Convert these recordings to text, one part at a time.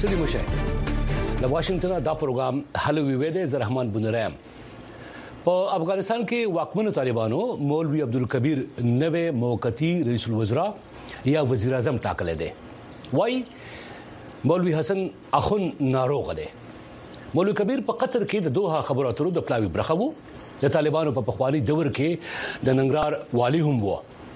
سلي مشه د واشنگټن دا پروګرام حل ویوید زرحمان بنرام په افغانستان کې واکمنو طالبانو مولوی عبدالکبیر نوې موقتی رئیس الوزراء یا وزیر اعظم ټاکل دي وای مولوی حسن اخون ناروغ دي مولوی کبیر په قطر کې د دوه خبرو اترو د پلاوی برخه وو د طالبانو په پخوانی دور کې د ننګرهار والی هم وو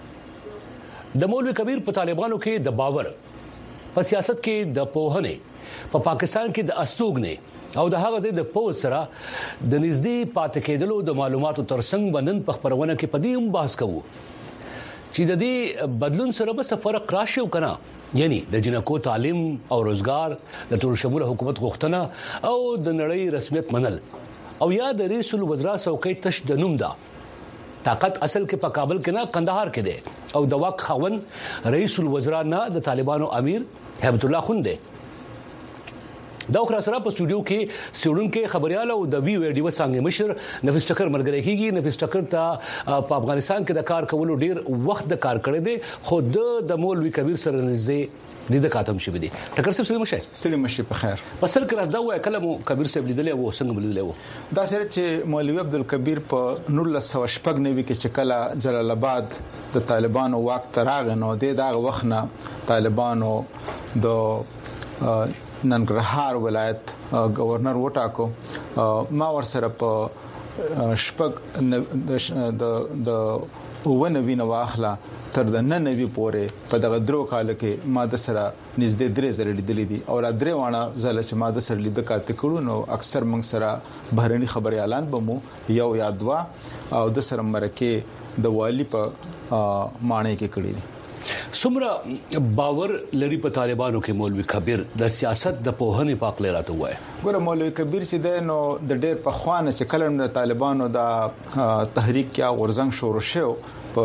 د مولوی کبیر په طالبانو کې د باور په سیاست کې د پوهنې په پاکستان کې د استوګنې او د هغه ځای د پوه سره د نږدې پاتې کېدلو د معلوماتو ترڅنګ بنن په خبرونه کې پدې هم بحث کوو چې د دې بدلون سره به فرق راشي او کنه یعنی د جنکو تعلیم او روزګار د ټول شموله حکومت غوښتنه او د نړۍ رسمیت منل او یا د رئیس الوزراء څوکۍ تش د نوم ده طاقت اصل کې په کابل کې نه قندهار کې ده او د واک خاون رئیس الوزراء نه د طالبانو امیر هیبت الله خون ده دا خو سره په سټوډیو کې سیډون کې خبريال او د وی ویډیو څنګه مشر نفیس ټکر ملګری کیږي نفیس ټکر ته په افغانستان کې د کار کولو ډیر وخت د کار کړی دی خو د مولوی کبیر سره نږدې د کاتم شوی دی ټکر صاحب سلام شه ستړي مشه په خیر پسل کړه دا وای کله مو کبیر صاحب لیدلې وو څنګه لیدلې وو دا سره چې مولوی عبدالکبیر په 1990 کې چې کله جلال آباد د طالبانو واک تراغ نو د وخت نه طالبانو د ننګرهار ولایت گورنر وټاکو ما ورسره په شپږ د ونوینه واخلا تر د ننوي پورې په دغه درو کال کې ما د سره نږدې 3000 لیدلې دي او را درې وانه زله چې ما د سره لید کاته کړو نو اکثر موږ سره بهرني خبري اعلان بمو یو یا دوا او د سره مرکه د والی په معنی کې کړی دي څومره باور لري په طالبانو کې مولوی کبیر د سیاست د پوهنې په اړه راته وای ګوره مولوی کبیر چې د نو د ډېر په خوانه چې کلم د طالبانو د تحریک یا غورزنګ شروع شو په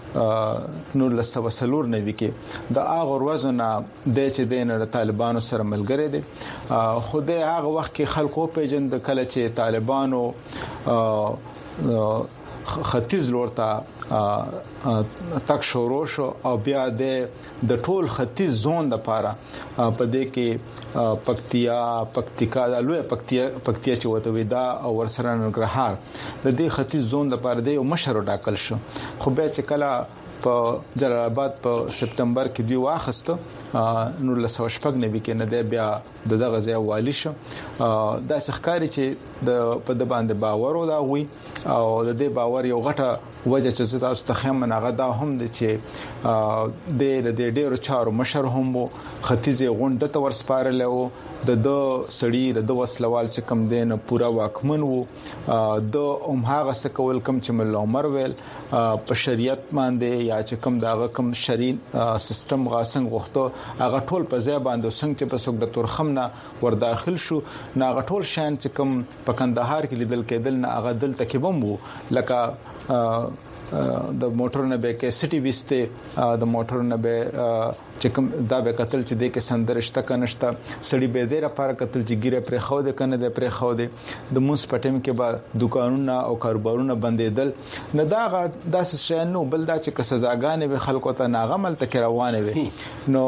1990 کې د هغه ورځونه د چې د طالبانو سره ملګری دي خو د هغه وخت کې خلکو پیژند کله چې طالبانو ختیځ لورته تک شروع شو او بیا د ټول ختیځ زون د پاره په دې کې پکتیکا د لوی پکتیا چې وته ودا او ورسره ننګرهار د دې ختیځ زون د پاره د یو مشر ټاکل شو خو به چې کله په جلال آباد په سپټمبر کې دی واخسته 1990 کې نه دی بیا دغه ځای والی شو دا ښکاری چې په د باندې باور او دا وي او د دې باور یو غټه وجه چې تاسو ته خیم منغه دا هم دي چې د ډېر چارو مشر هم ختیځ غونډه ته ورسپارل او د سړی د وسلوال چې کم دین پورا واکمن وو د هغه څه کول کم چې مل عمر ویل په شریعت باندې یا چې کم داغه کم شرعي سیستم غاسنګ غوښته هغه ټول په ځای باندې څنګه چې په څوک د تورخمنه ور داخل شو ناغه ټول شان چې کم په کندهار کې لیدل کېدل نه هغه دل تکبم وو لکه د موټر نه به کې سټي وسته د موټر نه به چې کوم دا به قتل چې د کې سندرشته کنهشته سړي به دې را پر قتل چې ګیره پر خو دې کنه دې پر خو دې د موس پټم کې به دکانونه او کاروبارونه بندیدل نه دا داس شنو بل دا چې سزاګانې به خلکو ته ناغمل تک روانه وي نو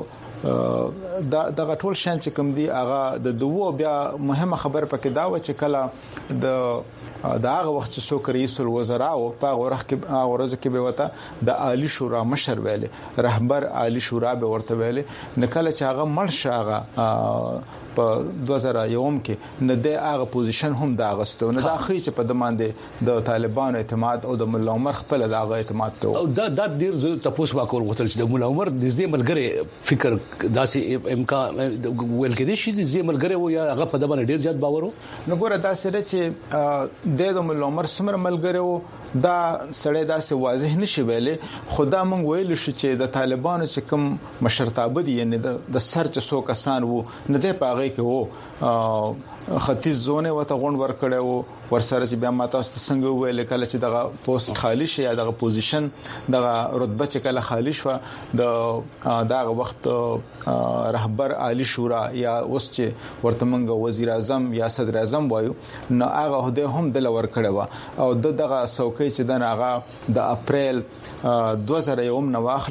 دا ټول شان چې کوم دی هغه د دوه بیا مهمه خبر پکې دا و چې کله دا هغه وخت چې څوک رئیس الوزراء او په ورځ کې به وته د عالی شورا مشر ویلې رهبر عالی شورا به ورته ویلې نکله چې هغه مرشه هغه په 2001 کې نه د هغه پوزیشن هم دا غستو نه دا خې چې په دمانده د طالبانو اعتماد او د مولا عمر خپل د هغه اعتماد ته او دا ډیر تاسو واکول غوښتل چې د مولا عمر د دې ملګری فکر داسې امکان ویل کې دي چې د دې ملګری و یا هغه په دمانه ډیر زیات باور نو ګوره دا سره چې د مولا عمر سمر ملګری و دا سړی داسې واضح نشي ویلې خدا مونږ ویل شو چې د طالبانو چې کوم مشرتابه دي یعنی د سر چې څو کسان وو نه دی پاغه کې وو ختیځ زونه وته غونډ ور کړو ورسره چې بیا ماته څنګه ویل کله چې دغه پوسټ خالی شي یا دغه پوزیشن دغه رتبه چې کله خالی شو دغه وخت رهبر عالی شورا یا اوس چې ورته منګ وزیر اعظم یا صدر اعظم وایو نو هغه هده هم د لور کړو او دغه څوکۍ چې د هغه د اپریل 2001 نو واخله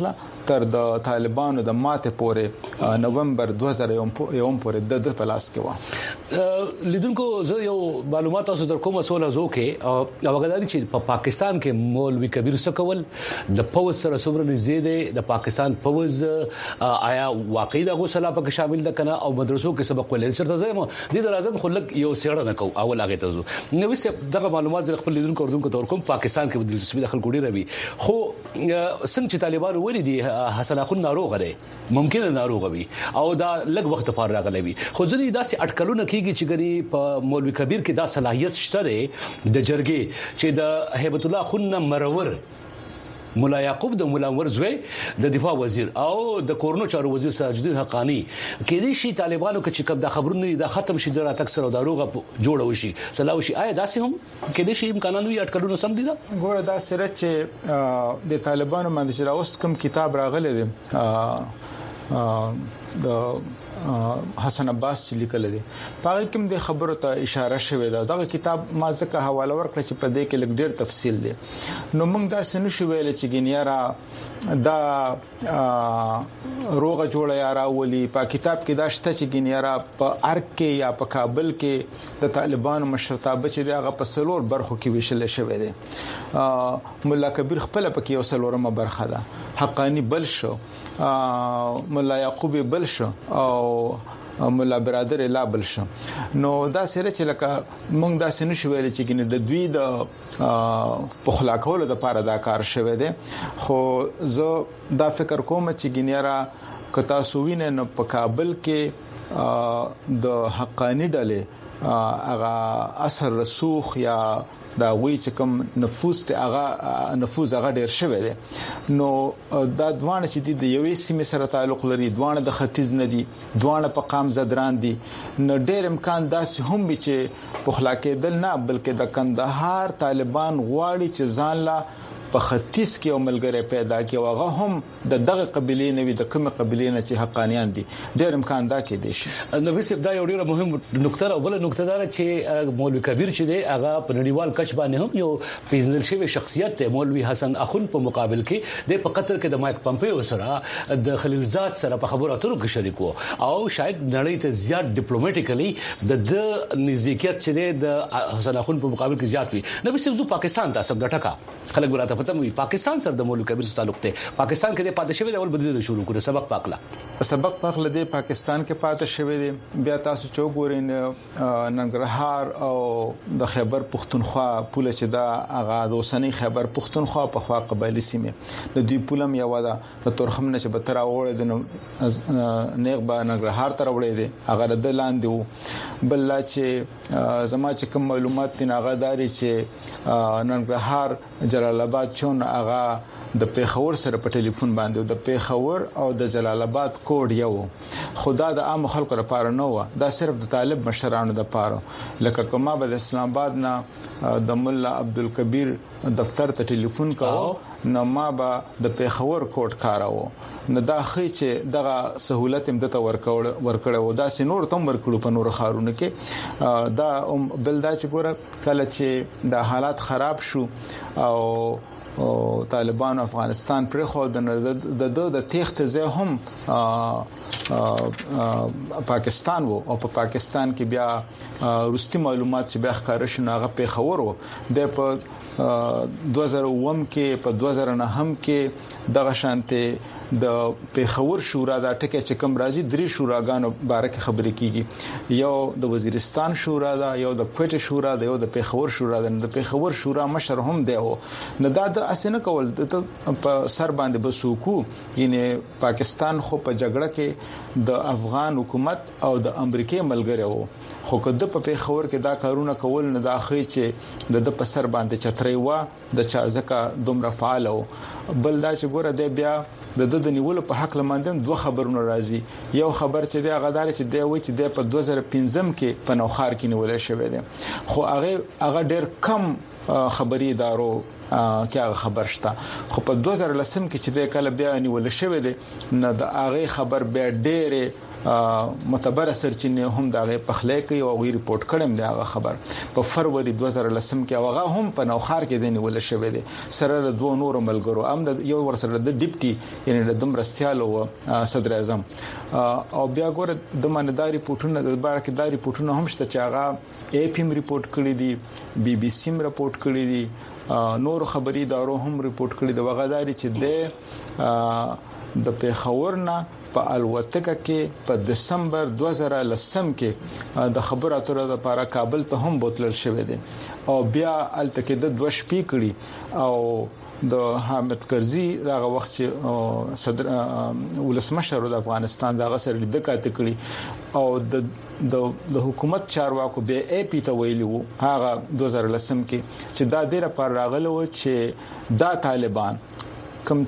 تر د طالبانو د ماته پورې نومبر 2001 پورې د پلاس کې و. لیدونکو زه یو معلومات تاسو در کومه سوال زوکه او هغه چې په پاکستان کې مولوی کبیر سکول د پوز سره صبر نږدې دی د پاکستان پوز آیا واقعي د غوسلا په شامل ده کنه او مدرسو کې سبق ولې چرته زما د لازم خلک یو سیړه نه کو اول هغه ته نو وسه دغه معلومات زه خپل لیدونکو تور کوم پاکستان کې د دلچسپي داخل کوډي روي خو څنګه چې طالبان ولې دي حسن اخو ناروغ دی ممکن ناروغ وي او دا لږ وخت فارغ غلوي خو ځنی داسې اټکلونه کیږي چې ګری په مولوی کبیر کې دا صلاحيت شته دی د جرګې چې د هیبت الله خن مرور مولا یعقوب د مولا ورزوی د دفاع وزیر او د کورونو چارو وزیر سراج الدین حقانی کې دي شي طالبانو کې کوم د خبرونه دا ختم شي د راتک سره داروغه جوړو شي سلاو شي آیا داسې هم کې دي شي امکانات وي اټکلونه سم دي دا ګوره دا سره چې د طالبانو باندې چې اوس کوم کتاب راغلی دی د حسن عباس چې لیکل دي په کوم د خبرو ته اشاره شوې ده دا کتاب ما ځکه حواله ورکړه چې په دې کې لږ ډېر تفصیل دي نو موږ دا سن شو ویل چې ګنیارا دا روغه جوړه یا راولي په کتاب کې دا شته چې ګنیارا په ارګ کې یا په کابل کې د طالبانو مشرتابه چې دغه په سلور برخو کې ویشل شوې ده مولا کبیر خپل پکې یو سلورمه برخه ده حقانی بل شو مولا یعقوب بل شو او مولا برادر لا بل شو نو دا سره چې لکه مونږ دا سن شو ویل چې ګنې د دوی د پخلا کولو د پاره دا کار شوه دي خو زه دا فکر کوم چې ګنیرا کتا سوینه نو په کابل کې د حقانی ډلې هغه اثر رسوخ یا دا وی چې کوم نفوذ ته هغه نفوذ هغه ډیر شوی دی نو دا دوانه چې د یوې سیمې سره تعلق لري دوانه د ختیځ نه دي دوانه په قام زدران دي نو ډیر امکان داسې هم وي چې په خلاکې دل نه بلکې د کندهار طالبان غواړي چې ځان لا په ختیځ کې یو ملګری پیدا کړي او هغه هم د دغه قبيله نه وي د کومه قبيله نه چې حقانيان دي ډېر امکان دا کې دي شي نو وسب دا یو ډېر مهم نقطه او بل نقطه دا چې مولوی کبیر چې دی هغه په نړیوال کچ باندې هم یو پیژندل شوی شخصیت دی مولوی حسن اخون په مقابل کې د په قطر کې د مایک پمپیو سره د خلیلزاد سره په خبرو اترو کې شریک وو او شاید نړۍ ته زیات ډیپلوماټیکلی د نزدېکیت چې دی د حسن اخون په مقابل کې زیات وي نو وسب زو پاکستان ته سم د ټکا خلک براته پاکستان سره د مولوی کبیر تعلق ته پاکستان کې د پاتې شوی د اول بدیل شروع کړ سبق پاکله د پاکستان کې پاتې شوی دی بیا تاسو چوغورین ننګرهار او د خیبر پختونخوا پوله چې دا هغه د اوسنی خیبر پختونخوا په خوا قبایلی سیمه د دوی پولم یو ده د تورخم نشه به تر اوړې د نیغ با ننګرهار تر وړې دي هغه د لاندې بل لا چې زما چې کوم معلومات دي هغه داري چې ننګرهار جلال آباد چون هغه د پیښور سره په ټلیفون باندې د پیښور او د جلال آباد کوډ یو خدا د عام خلکو لپاره نه و دا صرف د طالب مشرانو لپاره لکه کومه د اسلام آباد نه د مولا عبدالکبیر دفتر ته ټلیفون کاوه نو ما به د پیښور کوډ کاراو نو دا خې چې دغه سہولت هم دته ورکړو دا سينور تم ورکړو په نور خارونه کې دا بل دا چې ګوره کله چې د حالات خراب شو او طالبان افغانستان پر خو د تخت زه هم پاکستان وو او په پاکستان کې بیا روستي معلومات چې بیا ښکار شنه هغه په خبرو د په 2001 کې په 2009 کې دغه شانته د پیښور شورا د ټکي چې کوم راځي درې شوراګانو بارکه خبرې کیږي یو د وزیرستان شورا دا یو د کوټه شورا دا یو د پیښور شورا د پیښور شورا مشر هم دی نه دا د اسنه کول په سر باندې بسوکو ینه پاکستان خو په جګړه کې د افغان حکومت او د امریکای ملګری وو خو کده په پیښور کې دا کارونه کول نه دا خې چې د په سر باندې چتري وا د چا ځکه دومره فعال او بل دا چې ګوره دی بیا د نیولو په حق لمندم دوه خبرونه راځي یو خبر چې دی غدار چې دی وای چې د په 2015 کې په نوخار کې نیول شوی دی خو هغه ډېر کم خبري ادارو کې خبر شته. خو په 2010 کې چې د کله بیا نیول شوې ده نه د هغه خبر بیا ډېره معتبر سرچینه هم دغه پخلې کوي او غوړي ریپورت کړم دا خبر په فروری 2010 کې هغه هم په نوخار کې د نیول شوې ده سره د دوه نور ملګرو هم د یو ورسره د ډیپټي یعنی د مرستيال او صدر اعظم او بیا ګوره د مانداري پورتونه د بار کې داري پورتونه هم شته چې هغه اي پی ام ریپورت کړی دي بي بي سي م ریپورت کړی دي نور خبري ادارو هم ریپورت کړی دی وغداري چې د پیښور نه په الوتکه کې په دسمبر 2010 کې د خبرو اترو لپاره کابل ته هم بوتلل شوې دي او بیا الته کې د 2 شپې کړي او د حامد کرزي دغه وخت چې صدر ولسمشر د افغانستان دغه سره د کاته کړي او د حکومت چارواکو به اي پی ته ویلو هغه 2010 کې چې دا ډیره پر راغله و چې دا طالبان کوم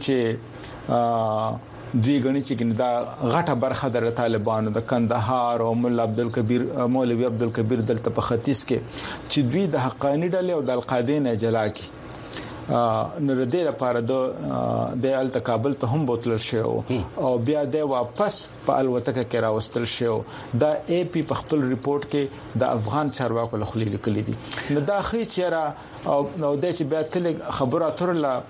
چې دوی غني چې دا غټه برخه د طالبانو د کندهار او مولا عبدالکبیر مولوی عبدالکبیر دلته په ختیځ کې چې دوی د حقانی ډلې او د القاعده نه جلا کی نو د دې لپاره د ال کابل ته هم بوتل شو او بیا د واپس په الوتکه کې راوستل شو دا اي پی په خپل ریپورت کې د افغان چارواکو له خلیل کلی دي نو دا خي چیرې او د چې بیا تل خبره اتر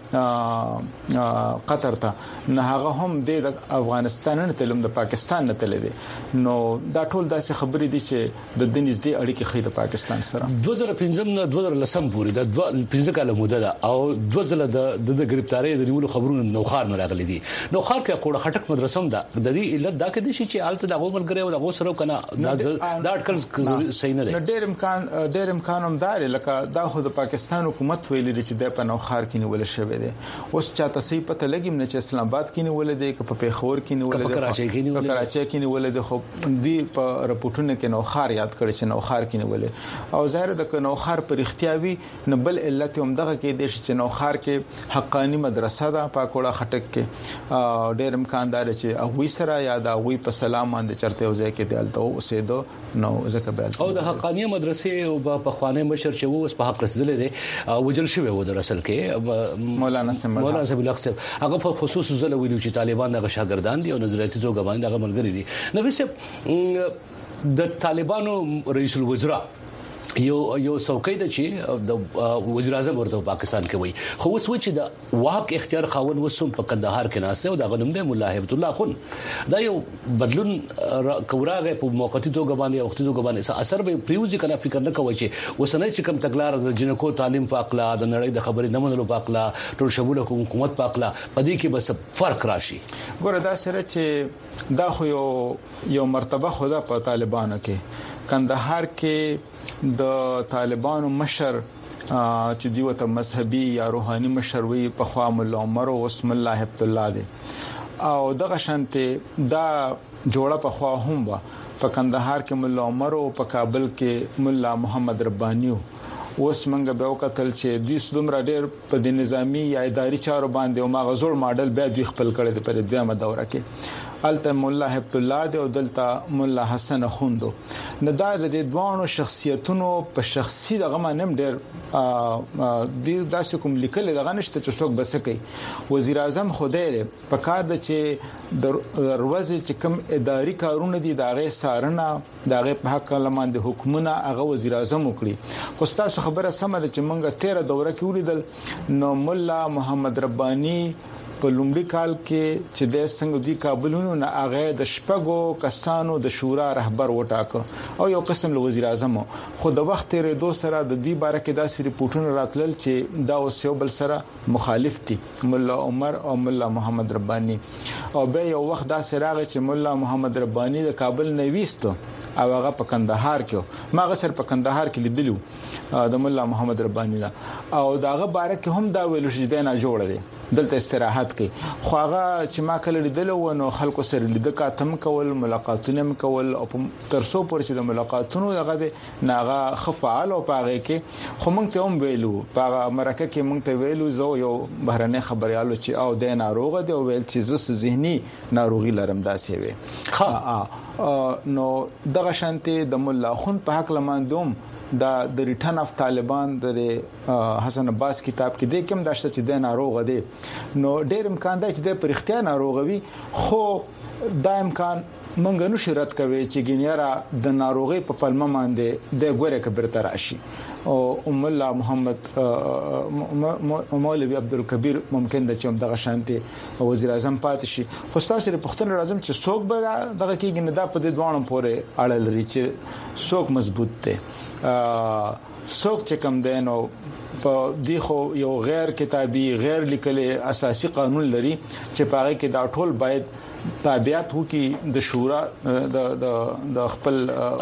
له قطر ته نه هغه هم د افغانستان نه تلم د پاکستان نه تل دي نو دا ټول داسې خبرې دي چې د دنيز دی اړیکې خې د پاکستان سره 2015 نه 2010 پورې د 15 کال موده ده او 2000 د گرفتاری د نیولو خبرونه نوخار نه راغلي دي نوخار کې کوړه خټک مدرسه ده د دې علت دا کې دي چې حالت د غوملګری او د غوسرو کنه دا اټکل صحیح نه دی ډېر امکان هم دار لکه دا خو د پاکستان حکومت ویلي چې د پنوخار کې نیول شوې ده اوس چاته سي پته لګیم نه چې اسلام آباد کې نیول دي که په پیښور کې نیول دي په کراچي کې نیول دي خو دوی په رپورټونو کې نوخار یاد کړی چې نوخار کې نیول او ظاهر د نوخار پر اختیاوي نه بل علت هم دغه کې د چې نوخار کې حقانی مدرسه ده په کوړه خټک کې ډېر امکان دار چې هغه سره یا د هغه په سلام باندې چرته وځي کې دلته اوسېدو نو ځکه به او د حقانی مدرسې او په خوانه مشر چې وو په حق رسیدل دي وجل شوی و در اصل کې مولانا سمیع الله صاحب هغه په خصوص زله ویلو چې طالبان د شاګردان دي او نظریاتي توګه باندې هغه ملګری دي نو وسه د طالبانو رئیس الوزراء یو څوکۍ د چې د وزیر اعظم ورته پاکستان کې وي خو اوس و چې د واک اختیار خاون وسوم په کندهار کې ناسته او د غنوم د مولا هیبت الله خون دا یو بدلون کوراغه په موقتی توګه باندې وختي توګه باندې اثر به پریوزي کنه فکر نه کوي چې وسنه چې کم تګلار د جنکو تعلیم پاکلا د نړۍ د خبرې نه منلو پاکلا ټول شمول حکومت پاکلا پدې کې بس فرق راشي ګوره دا سره چې دا خو یو مرتبه خدا په طالبانو کې کندهار کې د طالبانو مشر چې دیو ته مذهبي یا روحاني مشر وي په خوا مولا عمر او اسم الله هبت الله دي او دغه شانته دا جوړه په خوا هم وا په کندهار کې مولا عمر او په کابل کې مولا محمد رباني اوس منګه به وکتل چې دوی څومره ډېر په د نظامی یا اداري چارو باندې او ماغزور ماډل به دوی خپل کړي د پر دیمه دوره کې الته مولا هبت الله دی او دلته مولا حسن خوندو نه دا د دوانو شخصیتونو په شخصي دغه منم ډېر د داسې کوم لیکل دغه نشته چې څوک بس کوي وزیر اعظم خدای په کار د چې د روزي چې کوم اداري کارونه دي دغه سارنه دغه په حق لمن د حکومت هغه وزیر اعظم وکړي خو تاسو خبره سم ده چې مونږه 13 دوره کې ولیدل نو مولا محمد رباني په لومړي کال کې چې د څنګه دوی کابلونو نه هغه د شپږو کسانو د شورا رهبر وټاکه او یو قسم له وزیر اعظم خو د وخت تیرې دوه سره د دوی باره کې داسې ریپورتونه راتلل چې دا اوس یو بل سره مخالف دي مولا عمر او مولا محمد رباني او به یو وخت دا سراغ چې مولا محمد رباني د کابل نه ویستو او هغه په کندهار کې ما غسر په کندهار کې لیدلو د مولا محمد رباني او داغه باره کې هم دا ویل شي د نه جوړ دي دلته استراحت کوي خو هغه چې ما کله لیدل و نو خلکو سره لید کاتم کول ملاقاتونه کول او ترسو پر چې د ملاقاتونو دغه ناغه خفعال او پاغه کې خو مونږ ته هم ویلو پاغه مرکه کې مونږ ته ویلو زه یو بهرنی خبريالو چې او د ناروغه دی او ویل چې زه ذهني ناروغي لرم داسې وي نو دغه شانتي د مولا خون په حق لمندوم دا د ریټرن اف طالبان د حسن عباس کتاب کې د کوم داشته چې د ناروغ دی نو ډېر امکان دی چې د پرختیا ناروغوي خو دا امکان مونږ نو شرط کوي چې ګینیرا د ناروغي په پلمه باندې د ګوره کبر تر راشي او الله محمد مولوی عبدالکبیر ممکن د چوم دغه شانتي وزیر اعظم پاتې شي خو تاسو لري پښتون راځم چې څوک به دغه کېږي نه دا په دې دوانو پورې اړه لري چې څوک مضبوط دی څوک چې کم دی نو په دی خو یو غیر کتابي غیر لیکلي اساسي قانون لري چې پاره کې دا ټول باید تابعیت وو کې د شورا د خپل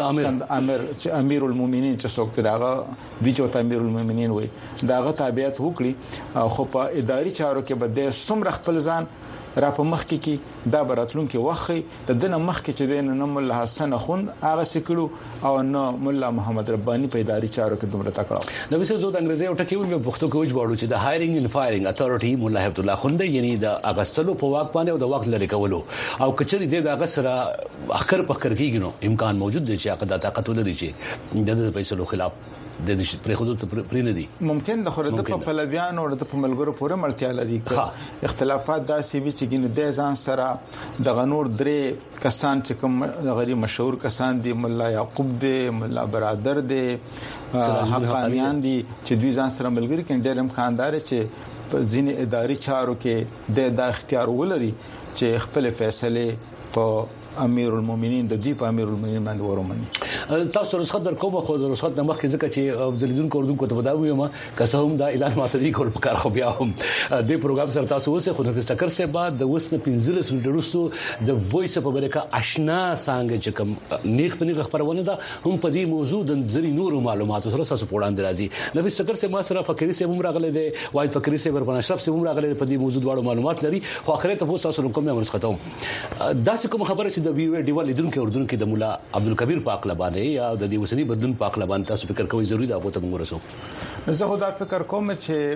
امیر المؤمنین چې څوک دغه بیچو امیر المؤمنین وي داغه تابعیت وکړي خو په اداري چارو کې بده سمره خپل ځان را په مخ کې دا براتلون کې وخی د دنه مخ کې چې دین نه مولا حسن خون هغه سکړو او نو مولا محمد ربانی په اداري چارو کې دومره تکړه نو وسه زو د انګریزي او ټکیول په پښتو کې وځوړو چې د هایرینګ اند فایرینګ اتھارټي مولا حبیب الله خوند یعنی د اغستلو په واک باندې او د وخت لري کولو او کچري د اغسره اخر په کر کېږي نو امکان موجود دی چې هغه د طاقت ولري چې د پیسو خلاف د دې پرې خود ته پرې نه دي ممکن د خورده په پلویان او د ملګرو پورې ملتیا لري اختلافات داسې وي چې ګینه د ځان سره د غنور درې کسان چې کوم غری مشهور کسان دي مولا یعقوب دي مولا برادر دي حقانیان دي چې دوی ځان سره ملګری کین ډېر امکاندار چې په ځینې اداري چارو کې د اختیار ولري چې خپل فیصله په امیر المؤمنین د دې په امیر المؤمنین باندې ورمني تاسو رسخت در کومه خو رسخت نمخ کې ځکه چې ځلیدون کوردون کو ته بداوي ما که هم دا اعلان ماتري کول په کار خو بیا هم د پروګرام سره تاسو اوسه خو د ټکر سره بعد د وسه 15 سلټرستو د وایس په امریکا آشنا څنګه چې کوم نیخ په نیخ خبرونه ده هم په دې موضوع د ځری نور معلومات سره تاسو په وړاندې راځي نو ټکر سره ما سره فقيري سره هم راغله دي وايد فقيري سره ورپن اشرف سره هم راغله په دې موضوع ډول معلومات لري خو اخرت په تاسو کوم امر ختم دا څه کوم خبره چې د وی ډیوال لیدون کې اردن کې د مولا عبدالکبیر پاک لبانه یا د دې وسنی بدلون پاک لبانه تاسو فکر کوئ ضروری ده په موږ رسو زه خو دا فکر کوم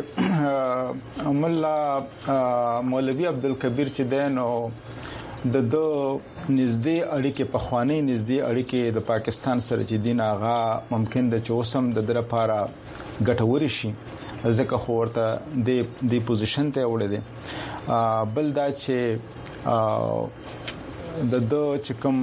چې مولا مولوی عبدالکبیر چې دین او د نږدې اړیکې په خواني نږدې اړیکې د پاکستان سره چې دین آغا ممکن د چوسم د در لپاره ګټوري شي ځکه خو ورته د پوزیشن ته وړي دي بل دا چې د چې کوم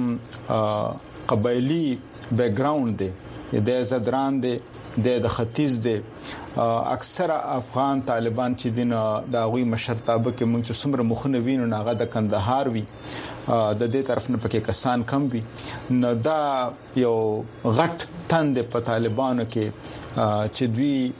قبایلی بیک گراوند دی د زدران دی د ختیځ دی اکثره افغان طالبان چې دین د غوي مشرتابه کې موږ چې څومره مخونه وینو ناغه د کندهار وی د دې طرف نه پکې کسان کم وي نو دا یو غټ تند په طالبانو کې چې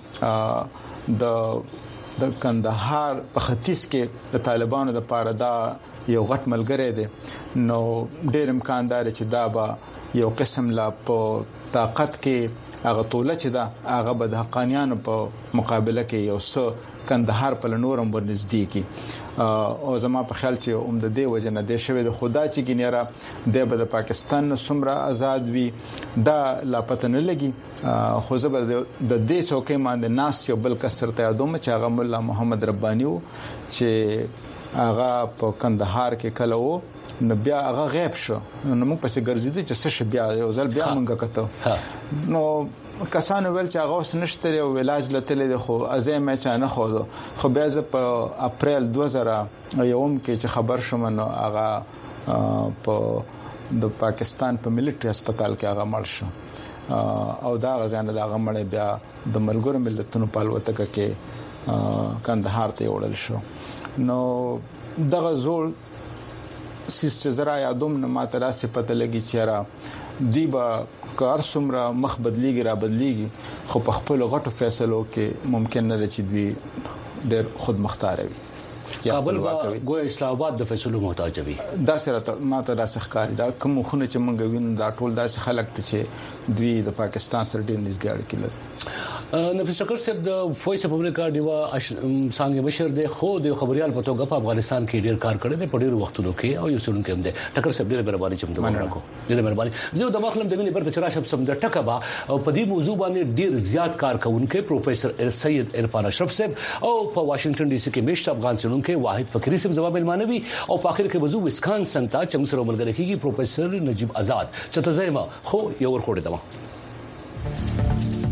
دوی د کندهار په ختیځ کې د طالبانو د پاره دا یو غټ ملګری دی نو ډېر امکاندار چې دا به یو قسم لا په طاقت کې هغه توله چې دا هغه به د حقانیانو په مقابله کې یو څه کندهار په لنورم ورنږدې کی او زما په خیال چې د دې وجنه د شوی د خدا چې ګنیره د پاکستان سمره آزاد وي دا لا پته نه لګي خو زبر د دې څوکې باندې ناس یو بل کسر ته یادوم چې هغه مولا محمد ربانی چې هغه په کندهار کې کله وو نو بیا هغه غیب شو نو موږ پسې ګرځیدو چې څه شي بیا یو ځل بیا موږ کته نو کسانو ول چې هغه سنشتره او علاج لته خو ازمه چا نه خو بیا ز په اپریل 2001 کې چې خبر شوم نو هغه په د پاکستان په ملټری هسپتال کې هغه مړ شو او دا غزانه دا غمړې بیا د ملګرو ملتونو په الوتکه کې کندهار ته وړل شو نو دغه زول سیس زرا یادوم نه ماته راسه پته لګی چیرې دیبا کار سمره مخ بدلیږي را بدلیږي خو په خپل غټو فیصلو کې ممکن نه چې دوی ډېر خود مختار وي کابل ګو اسلام آباد د فیصلو محتاج وي دا سره ماته راسه ښکاری دا کوم خونه چې مونږ وینو دا ټول داسې خلک ته چې دوی د پاکستان سره ډېر نږدې اړیکې لري نفس شکر صاحب د وایس اف امریکا دیوا څنګه بشر د خو د خبريال په توګه په افغانستان کې ډیر کار کړی دی په ډیر وختونو کې او یو څون کې هم دی ټکر صاحب ډیر مهرباني چې موږ راکو ډیر مهرباني زه د مخلم د مینې برته چراشم سم د ټکبا او په دې موضوع باندې ډیر زیات کار کوونکي پروفیسور سید عرفان اشرف صاحب او په واشنگټن ډي سي کې مشت افغان څونکي واحد فقيري صاحب جواب المانوي او په اخر کې وضو وسکانسن ته چې موږ سره ملګری کیږي پروفیسور نجیب آزاد چې ته زما خو یو ورخوړې دما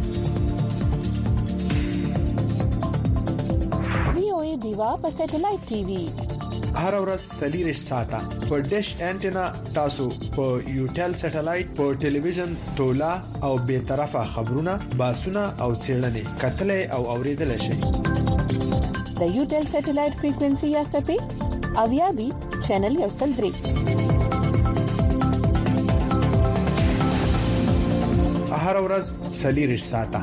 یوه په سټلایټ ټي وي هر ورځ سلیریش ساته په ډیش انټینا تاسو په یوټل سټلایټ په ټلویزیون تولا او به طرفه خبرونه باسونه او چیرنې کتلې او اوریدل شي د یوټل سټلایټ فریکوئنسي یا سپې اویابي چینل یو سل 3 هر ورځ سلیریش ساته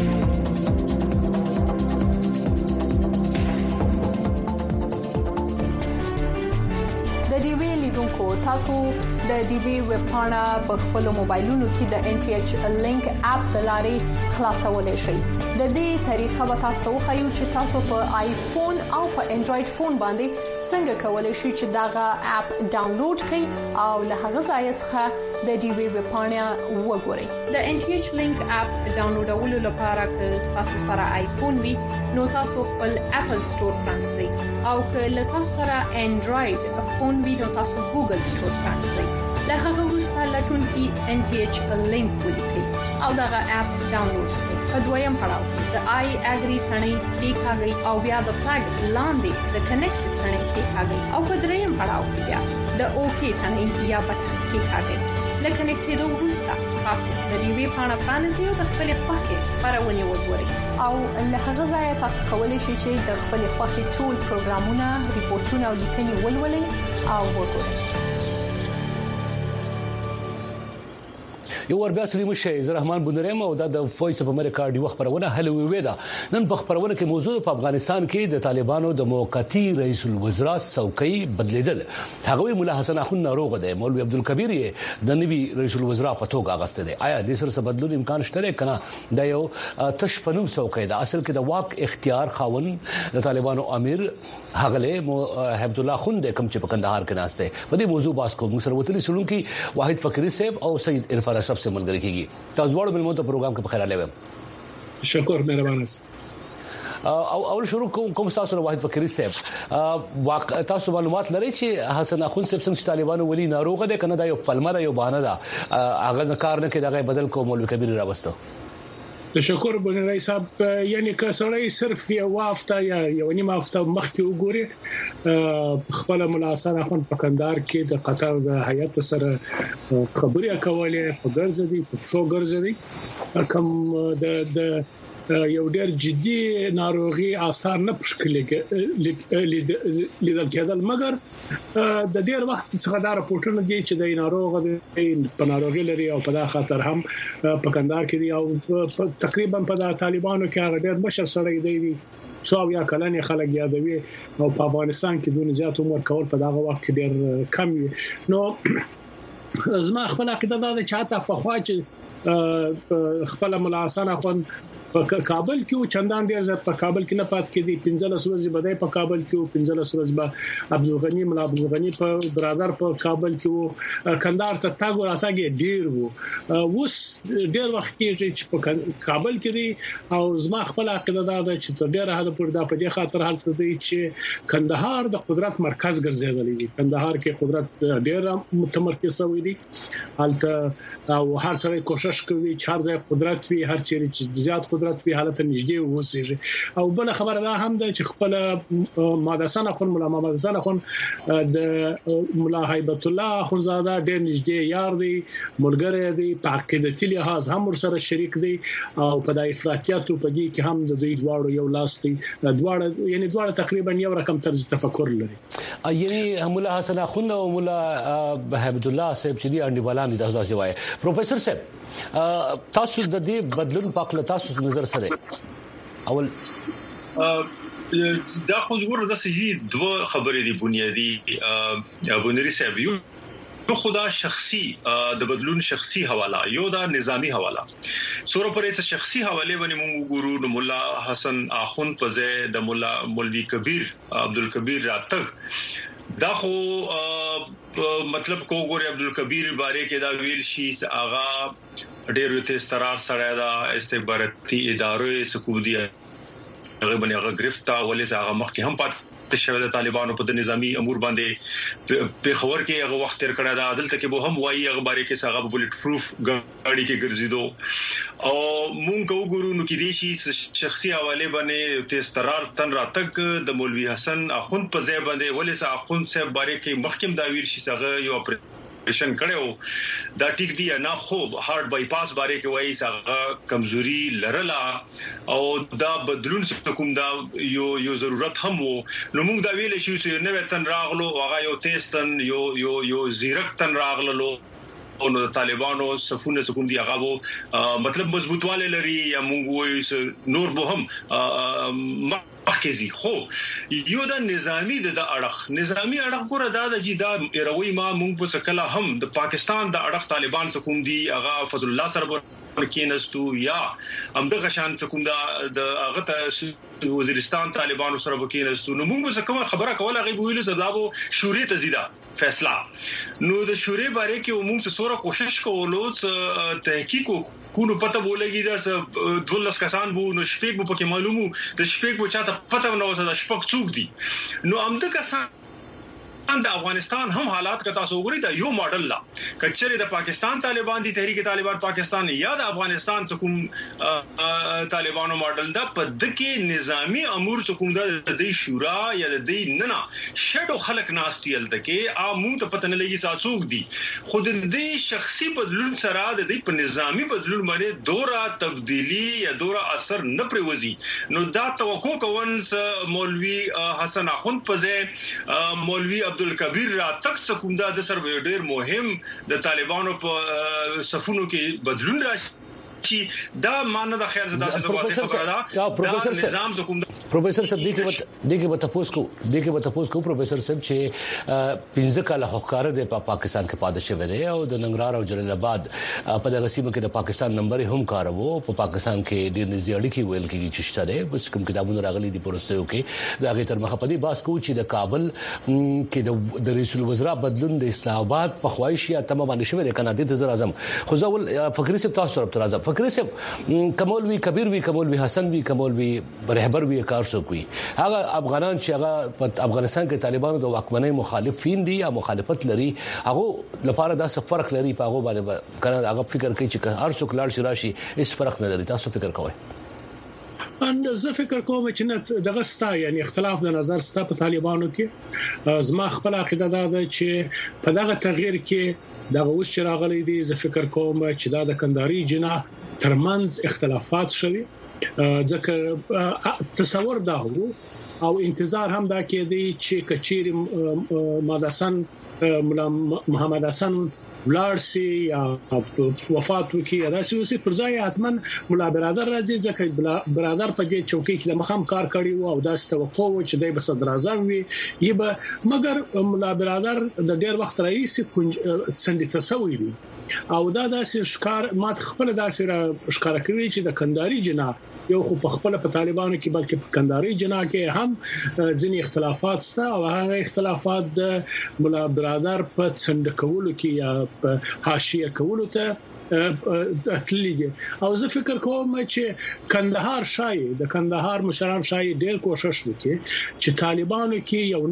تاسو د ډي بي ویب پاڼه په خپل موبایلونو کې د NTH لینک اپ د لارې خلاصولای شئ د دې طریقه به تاسو خو چې تاسو په آیفون او په انډراید فون باندې څنګه کولای شئ چې داغه اپ ډاونلوډ کړئ او له هغه ځای څخه د ډي بي ویب پاڼه وګورئ د NTH لینک اپ ډاونلوډولو لپاره که تاسو سره آیفون وي نو تاسو خپل اپل سٹور پرانځئ او که له تاسو سره انډراید فون وي نو تاسو ګوګل سٹور پرانځئ له هغه وروسته لټون کې NTH لینک ولیکئ او داغه اپ ډاونلوډ کړئ په دویم پړاو د آی اګری ثنې کلیکاږئ او بیا د فلګ لاندې د کنیکټ ثنې کلیکاږئ او په دریم پړاو کې بیا د اوکی ثنې یا بټن کلیکاږئ لکه کنیکټېدو وروسته تاسو د ریوی پاڼه پرانیزئ او د خپل خوښې خبرونه وګورئ او له هغه ځای تاسو کولی شئ چې د خپل خوښې ټول پروګرامونه ریپورتونه او لیکنې ولولئ او وګورئ یو ور بیا سلیم شي رحمان بندریم او د وایس اف امریکا دی خبرونه هلو ویدا نن په خبرونه کې موضوع په افغانستان کې د طالبانو د موقتی رئیس الوزرا څوکۍ بدلیدل هغه مولا حسن اخون ناروغ دی مولوی عبدالکبیر د نوی رئیس الوزرا په توګه اغسته دی آیا د سر بدلون امکان شته کنه د یو تشپنوم څوکۍ د اصل کې د واک اختیار خاون د طالبانو امیر هغله حبد الله خون د کم چې په کندهار کې ناشته په دې موضوع باس کوم سره وتلی سړونکي واحد فقری صاحب او سید عرفان اشرف سے ملګری کیږي تاسو ورو بل مو ته پروګرام کې بخیر علیه شکر مهربان او اول شروع کوم تاسو واحد فقری صاحب تاسو معلومات لرئ چې حسن اخون صاحب څنګه طالبانو ولی ناروغه ده کنه دا یو پلمره یو بهانه ده هغه کار نه کې دغه بدل کو مولوی کبیر راوستو تشکر بنرای صاحب یعنی که سړی صرف یو وافته یا یو نیمه هفته مخکې وګوري خپل ملاسانه خون په کندهار کې د قطر د هیئت سره خبري کولې په ګرځېدي په شو ګرځېدي کوم د یو ډېر جدي ناروغي آثار نه پښکلي لیدل کېدل مګر د ډېر وخت څخه دا راپورټونه دي چې د ناروغ په ناروغي لري او په دا خاطر هم په کندهار کې دي او تقریبا په طالبانو کې هغه ډېر مشر سړی دی څو یا کلنې خلک یادوي او په افغانستان کې دونه زیات عمر کول په دغه وخت کې ډېر کم وي نو زما خپل عقیده ده چې حتی په خوا چې خپل ملاسانه خون په کابل کې چندان ډیر زیات په کابل کې نه پات کې دي 15 ورځې بدای په کابل کې 15 ورځې به عبدالغنی ملا عبدالغنی په برادر په کابل کې وو کندهار ته تاګ وراتګ ډیر وو اوس ډیر وخت کې چې په کابل کې دي او زما خپل عقیده ده چې تر ډیره حد پورې د په دې خاطر حالت دی چې کندهار د قدرت مرکز ګرځېدلی دی کندهار کې قدرت ډیر متمرکز شوی دی حالت او هر څوک کوشش کوي چې هر ځای قدرت وي هر چیرې چې زیات قدرت په حالت نږدې ووسیږي او بل خبره ده هم ده چې خپل مادسانه خپل مولا مادسانه خپل د مولا هیبت الله خونزاده ډېر نږدې یار دی ملګری دی په عقیدتي لحاظ هم ورسره شریک دی او په د افراطیت په دې کې هم د دوی دواړو یو لاس دی دواړه تقریبا یو رقم طرز تفکر لري یعنی مولا حسن اخون او مولا هیبت الله صاحب چې دی انډیوالان دي تاسو وایي پروفیسور صاحب تاسو د دې بدلون په اړه تاسو نظر سره اول دا خو ورته د سجدي دوه خبرې دي بنیادی بنري صاحب یو خدا شخصي د بدلون شخصي حواله یو دا نظامی حواله سور پرې شخصي حواله باندې موږ ګورو نو مولا حسن اخون په ځای د مولا مولوی کبیر عبدالکبیر راتګ دا خو مطلب کو ګوري عبدالکبیر باره کې دا ویل شي اغا ډېر ته استقرار سره دا استخباراتي ادارې سکودي هغه باندې هغه گرفتار ولې هغه مخکې هم پات شوه د طالبانو په نظامی امور باندې په خبر کې هغه وخت تر کړه دا عدالت کې به هم وایي هغه باره کې څنګه بولټ پروف غاډي کې ګرځیدو او مونږ وګورو نو کې دي شي شخصي حواله باندې تسترار تن راتک د مولوی حسن اخوند په ځای باندې ولې سا اخوند صاحب باره کې محکم دا ویل شي څنګه یو اپریشن کړو دا ټیک دی نه خو هارت بای پاس باره کې وایي څنګه کمزوري لرلا او دا بدلون کوم دا یو ضرورت هم وو نو موږ دا ویل شو چې نو تن راغلو هغه یو تیستن یو زیرکتن راغلو او نو طالبانو صفونه کوم دی هغه مطلب مضبوطواله لري یا موږ وایو نور به هم مخکزي خو یو د نظامی د اړه ګوره دا د جدا ایروي ما مونږ په څکلا هم د پاکستان د اړه طالبان کوم دی هغه فضل الله سره کېنستو یا همدغه شان کوم د هغه ته وزیرستان طالبانو سره وکینستو نو موږ څه خبره کوله غي ویلو زدابو شوري ته زیاده فیصله نو د شوري باره کې موږ څوره کوشش کوو تحقیق کوو پته بولېږي دا 12 کسان وو نو شپږ په کې معلومو د شپږ په چاته پته نه وته د شپږ څوک دي نو همدغه کسان د افغانستان هم حالات کتا سوګوري دا یو ماډل لا کچره د پاکستان طالبان دي تحریک طالبان پاکستان یا د افغانستان کوم طالبانو ماډل دا په دکې نظامی امور کوم د شورا یا د نه شډو خلق ناستیل دکې مونږ ته پته نه لګي ساتوک دي خود د شخصي بدلون سره د په نظامی بدلون باندې دورا تبدیلی یا دورا اثر نه پروزي نو دا توقع کوونس مولوی حسن اخوند پځه مولوی عبدالکبیر را تک سکوندا د سر ډیر مهم د طالبانو په صفونو کې بدلون راشي دا معنی د خیر زده خبره ده پروفیسور نظام پروفیسور صاحب دغه به تاسو کو پروفیسور صاحب چې 15 کال حکومت د پاکستان کې پاده شوی دی او د ننګرهار او جلال آباد په دغه سیمه کې د پاکستان نمبر هم کاروو په پاکستان کې ډیر نږدې اړیکې ویل کېږي چې شته ده بس کوم کتابونه راغلي دي پروستیو کې دا غي تر مخه پدی باس کو چې د کابل کې د رئیس الوزرا بدلون د اسلام آباد په خواهش یا تمام باندې شوی دی کنه د وزیر اعظم خو ځول فقری صاحب تاسو سره تر راځه فقری صاحب کمولوی کبیر وی کمولوی حسن وی کمولوی رهبر وی کار سو کوي هغه افغانان چې هغه په افغانستان کې طالبانو د واکمنۍ مخالفین دي یا مخالفت لري هغه لپاره دا څه فرق لري په هغه باندې کنه هغه فکر کوي چې هر څوک لاړ شي راشي هیڅ فرق نه لري تاسو فکر کوئ ان زه فکر کوم چې نه دغه ستا یعنی اختلاف د نظر ستا په طالبانو کې زما خپل عقیده ده چې په دغه تغییر کې دغه اوس چې راغلي دي زه فکر کوم چې دا د کندهاري جناح ترمنځ اختلافات شوي ځکه تصور دا وو او انتظار هم دا کې دی چې کچيري مادسن محمد حسن ولارسي یا وفات وکي راسي پر ځای اتمن مولا برادر راځي ځکه برادر په دې چوکۍ کې د مخام کار کړی وو او دا توقع و چې د صدر اعظم وي یبه مګر مولا برادر د ډیر وخت رئیس سندې تسوي دي او دا داسې ښکار مات خپل داسې ښکار کوي چې د کندهاري جناح یو خو په خپل په طالبانو کې بلکې په کندهاري جناح کې هم ځینې اختلافات شته او هغه اختلافات د مولا برادر په څنډه کولو کې یا په حاشیه کولو ته تللی او زه فکر کوم چې کندهار شای د کندهار مشران شای ډېر کوشش وکړي چې طالبانو کې یو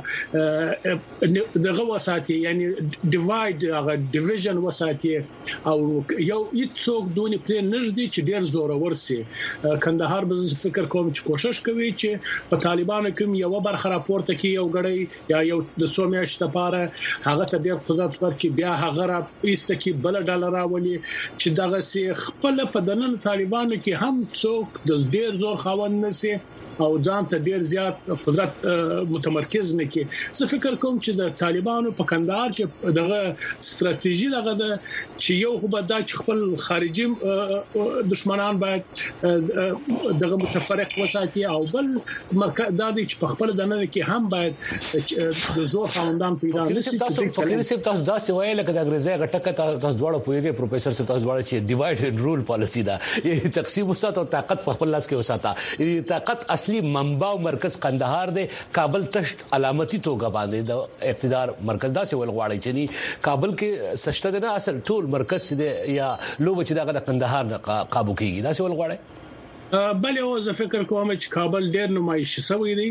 نو دغه وساتي یعنی ډیوایډ هغه ډیویژن وساتي او یو هیڅوک دونی پر نږدې چې ډېر زور ورسي کندهار به فکر کوم چې کوشش کوي چې په طالبانو کې یو برخه راپورته کې یو غړی یا یو د څو میاشتې لپاره هغه ته ډېر قدرت ورکړي بیا هغه را ایستکی بل ډالر راولي چې دغه سي خپل په دنن طالبانو کې هم څوک د ډیر زور خاوند نشي او ځان ته ډیر زیات قدرت متمرکز نه کی زه فکر کوم چې د طالبانو په کندهار کې دغه ستراتیژي دغه چې یو خو به د خپل خارجي دشمنان باید دغه متفرق وساتي او بل مرکز د دې چې په خپل دننه کې هم باید د زور خاوندان پیدا نشي فقیر صاحب تاسو دا سی وایي لکه د انګریزي غټکه تاسو دواړه پوهیږئ پروفیسور صاحب تاسو دواړه چې ډیوایډ اینڈ رول پالیسی دا یعنی تقسیم وساتو طاقت په خپل لاس کې وساته یعنی طاقت اصلي منبع او مرکز قندهار دی کابل تشت علامتي توګه باندې د اقتدار مرکز دا سی ول غواړي چې کابل کې سشته نه اصل ټول مرکز دی یا لو بچ دغه قندهار قابو کیږي دا سی ول غواړي بل یو زه فکر کوم چې کابل ډېر نمایش شوی دی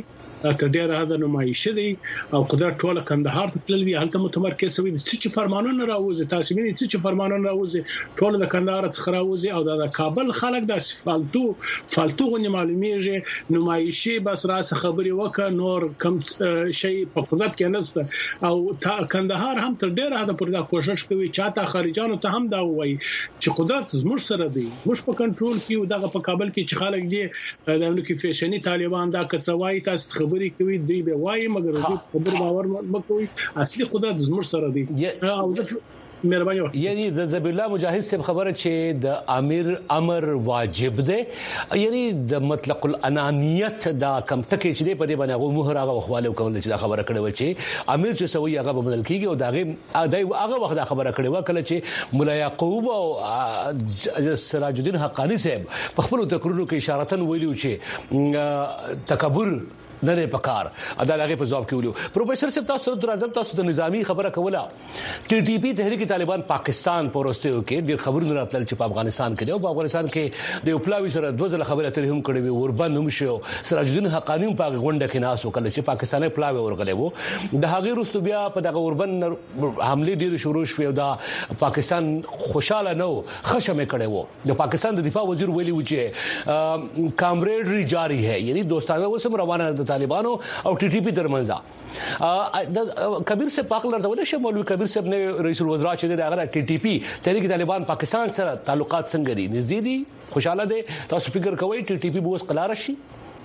تر ډیره حد نمایش دي او قدرت ټول کندهار ته تللی هلته متمرکز شوی چې فرمانونه راوځي تاسو وینئ چې فرمانونه راوځي ټول د کندهار څخه راوځي او د کابل خلک د فالتو غو معلومیږي نمایشي بس راس خبري وکړه نور کم شي په قدرت کې نسته او کندهار هم تر ډیره حد پر دا کوشش کوي چې تا خارجانو ته هم دا وایي چې قدرت زموږ سره دی موږ په کنټرول کې او دغه په کابل کې چې خلک دي د امریکای فیشنی طالبان دا کڅوای تاسو خبري کوي دی به وایي مګر خبر باور مکوئ اصلي قدرت زموږ سره دی او مهرباني یعنی د ذبیح الله مجاهد صاحب خبره چې د امر واجب دی یعنی د مطلق الانانیت دا کم ټکی چې په دې باندې غو مهر هغه خواله کول چې دا خبره کړې و چې امیر چې سوي هغه بدل کیږي او داغه وخت دا خبره کړې و کله چې مولا یعقوب او سراج الدین حقانی صاحب په خپل تقریرونو کې اشارتن ویلو چې تکبر نه پکار ادا لغه په ځواب کې ویلو پروفیسور صاحب تاسو درازم تاسو د نظامی خبره کوله ټي ټي پی تحریک طالبان پاکستان پورستیو کې ډیر خبرونه راتل چې په افغانستان کې دی او په افغانستان کې د پلاوی سره د وزله خبره ترې هم کړې وي وربند هم شو سراج الدین حقانی په غونډه کې ناس وکړل چې پاکستاني پلاوی ورغلې وو د هغه وروسته بیا په دغه وربند حمله ډیر شروع شوه او د پاکستان خوشاله نو خشمه کړي وو د پاکستان د دفاع وزیر ویلي و چې کامریډری جاری ہے یعنی دوستانه وسم روانه طالبانو او ټي ټي پی ترمنځ د کبیر سے پاکلر د ولې مولوی کبیر صاحب نے رئیس الوزراء چې د هغه ټي ټي پی تحریک طالبان پاکستان سره تعلقات څنګه دي نږدې دي خوشاله دي تاسو فکر کوئ ټي ټي پی بوس قلار شي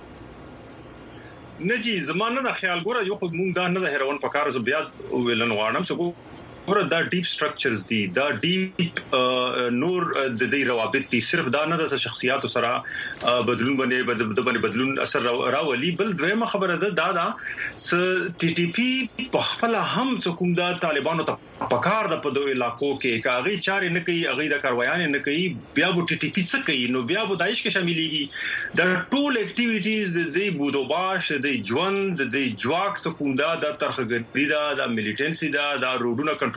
نه جی زمانه د خیال ګوره یو خود مونږ دا نه د هرون پکار ز بیا ویلن واړم سو ګوره دا ډیپ سټرکچرز دي دا ډیپ نور د دې روابط دي صرف دا نه د شخصیت سره بدلون باندې بدلون اثر راولي بل دویمه خبره ده دا س ټي ټي پی په خپل هم کوم دا طالبانو ته پکار د په دوه علاقو کې کاغي چارې نه کوي اغه د کاروایان نه کوي بیا بو ټي ټي پی څه کوي نو بیا بو دایښ کې شاملېږي د ټول اکټیویټیز د بودوباش د ژوند د جواک څخه کوم دا د ترخګری دا د میلیټنسي دا د روډونو کنټرول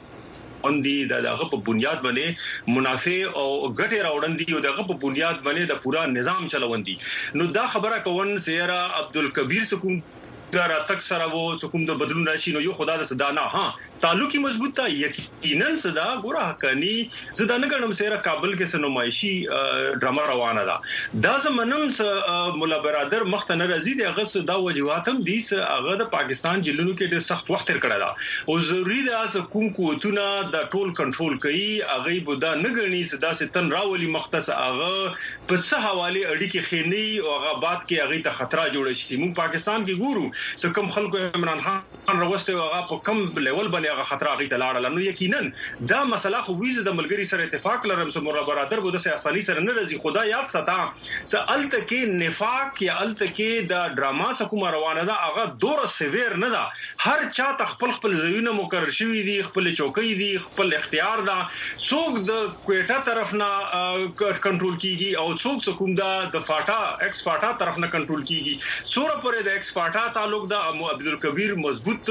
اندي دغه په بنیاد باندې منافع او ګټه راوړندي او دغه په بنیاد باندې د پورا نظام چلوندي نو دا خبره کوون سیرا عبدالکبیر سکون دا تک سره وو کوم د بدلون راشي نو یو خدا د صدا نه ها تعلقي مضبوط تا یقینا صدا ګوره حقانی زدا نه ګڼم سره کابل کې سنمایشي ډرامه روانه ده دا زمونږ مولا برادر مخته ناراضي دي هغه صدا وجوهات هم دي هغه د پاکستان جلونو کې ډېر سخت وخت تر کړه دا او ضروري ده کوم قوتونه د ټول کنټرول کوي هغه بودا نه غني صدا ستن راولي مختص هغه په څه حواله اړیکې خېنی او هغه بات کې هغه ته خطر جوړ شي موږ پاکستان کې ګورو څه کوم خلکو عمران خان راوسته هغه په کم لیول باندې هغه خطر هغه ته لاړل نو یقینا دا مسله خو ویزه د ملګری سره اتفاق لرم سم برادر بده سه اساني سره نه راځي خدا یاد ستا سالت کې نفاق یا الت کې دا ډراما سکو روانه ده هغه دور سیویر نه ده هر چا خپل زوینه مقرر شوی دي خپل چوکۍ دي خپل اختیار ده څوک د کوټه طرف نه کنټرول کیږي او څوک کوم دا د فاټا ایکس فاټا طرف نه کنټرول کیږي سوره پرې د ایکس فاټا تعلق دا عبدالکبیر مضبوط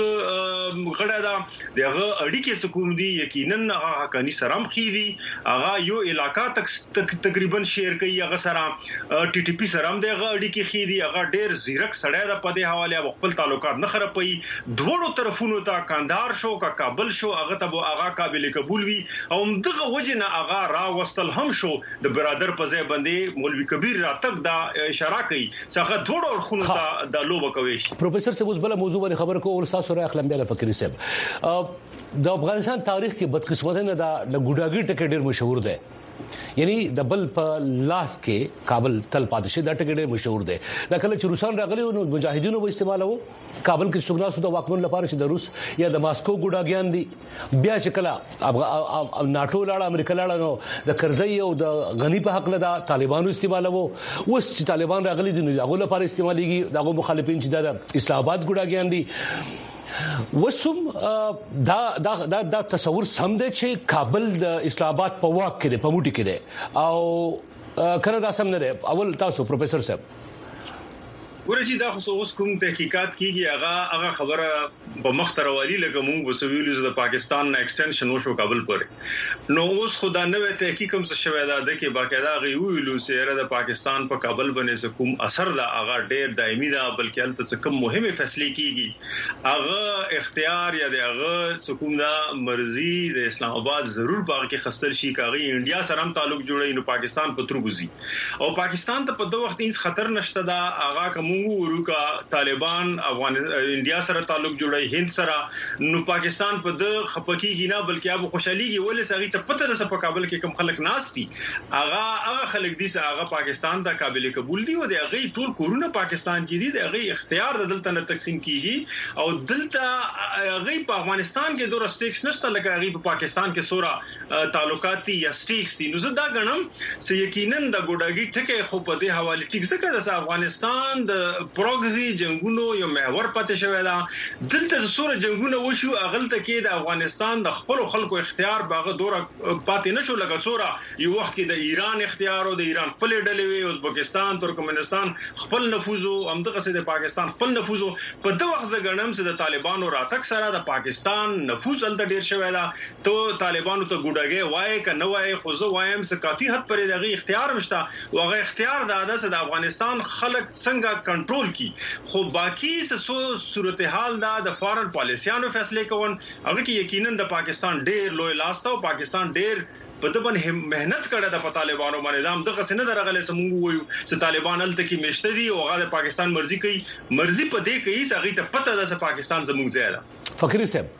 غړه دا دغه اړیکې سکوم دي یقینا هغه حقانی سرم خېدي هغه یو علاقہ تقریبا شیر کوي هغه سره ټي ټي پی سرم دغه اړیکې خېدي هغه ډېر زیرک سړی د پدې حواله خپل تعلقات نه خرابوي دوړو طرفونو ته کاندار شو کا کابل شو هغه ته هغه قابل قبول وي او دغه وجنه هغه را وستل هم شو د برادر په ځای باندې مولوی کبیر راتک دا اشاره کوي چې هغه دوړو خونو ته د لوب کوي پروفیسور صاحب بل موضوع باندې خبر کو او تاسو را اخلم بیا فکری صاحب د افغانستان تاریخ کې بدقسمت نه دا ګډاګي ټکی ډیر مشهور دی یعنی د بل په لاس کې کابل تل پادشه د ټکی ډیر مشهور دی دا کله چې روسان راغلي نو مجاهدینو به استعمالو کابل کې څنګه سودا واکمن لپاره چې د روس یا د ماسکو ګډاګیان دي بیا چې کله ناتو لاړه امریکا لاړه نو د کرزی او د غنی په حق له طالبانو استعمالو اوس چې طالبان راغلي دي نو هغه لپاره استعماليږي دغه مخالفین چې د اسلام آباد ګډاګیان دي وسوم دا تصور سم دی چې کابل د اسلام آباد په واک کې دی په موټي کې دی او کنه دا سم نه دی اول تاسو پروفیسور صاحب ورچې دا خو اوس کوم تحقیقات کیږي هغه خبره په مختروالي لکه مونږ وسویل د پاکستان نه ایکستنشن وشو کابل پورې نو اوس خدا نوې تحقیق هم څه شوی دا د کې باقاعده غویلو سره د پاکستان په کابل باندې کوم اثر دا هغه ډېر دایمي دا بلکې البته کوم مهمه فیصله کیږي هغه اختیار یا دغه کوم دا مرزي د اسلام آباد ضرور باغ کې خستل شي کاغي انډیا سره هم تعلق جوړي نو پاکستان په ترغوزي او پاکستان ته په دوه وخت هیڅ خطر نشته دا هغه کوم ورکا طالبان افغان انډیا سره تعلق جوړي هند سره نو پاکستان په د خپکیږي نه بلکې اب خوشاليږي ولې سړي ته پته ده په کابل کې کم خلک ناشتي هغه خلک دي چې هغه پاکستان د قابل قبول دي او د هغه ټول کورونه پاکستان کې دي د هغه اختیار د دلته نه تقسیم کیږي او دلته هغه په افغانستان کې دوه سټیکس نشته لکه هغه په پاکستان کې سورا تعلقات یا سټیکس دي نو زه دا غنم چې یقینا د ګوډاګي ټکه خو په دې حواله ټیک ځکه د افغانستان د پروګزي جنگونو یو محور پاتې شوی دا دلته سوره جنگونه وشو اغلته کې د افغانستان د خپل خلکو اختیار باغه دوره پاتې نشو لکه سوره یو وخت کې د ایران اختیار او د ایران خپل ډلې وي ازبکستان ترکمنستان خپل نفوذ او همدغه سره د پاکستان خپل نفوذ په دغه وخت زګنم چې د طالبانو راتک سره د پاکستان نفوذ ال ډیر شوی دا ته طالبانو ته ګوډاګي وای کنه وای خو زه وایم چې کافي حد پرې دغه اختیار مشته او هغه اختیار د عادت د افغانستان خلک څنګه کنټرول کی خو باقی څه صورتحال دا د فارن پالیسیانو فیصله کوون هغه کې یقینا د پاکستان ډېر لوی لاس او پاکستان ډېر په دبن مهنت کړه د طالبانو باندې دام دغه سن درغله سمون وایو چې طالبان الته کې مشته دي او هغه د پاکستان مرزي کوي مرزي په دې کوي چې هغه ته پته ده چې پاکستان زموږ ځای ده فقری صاحب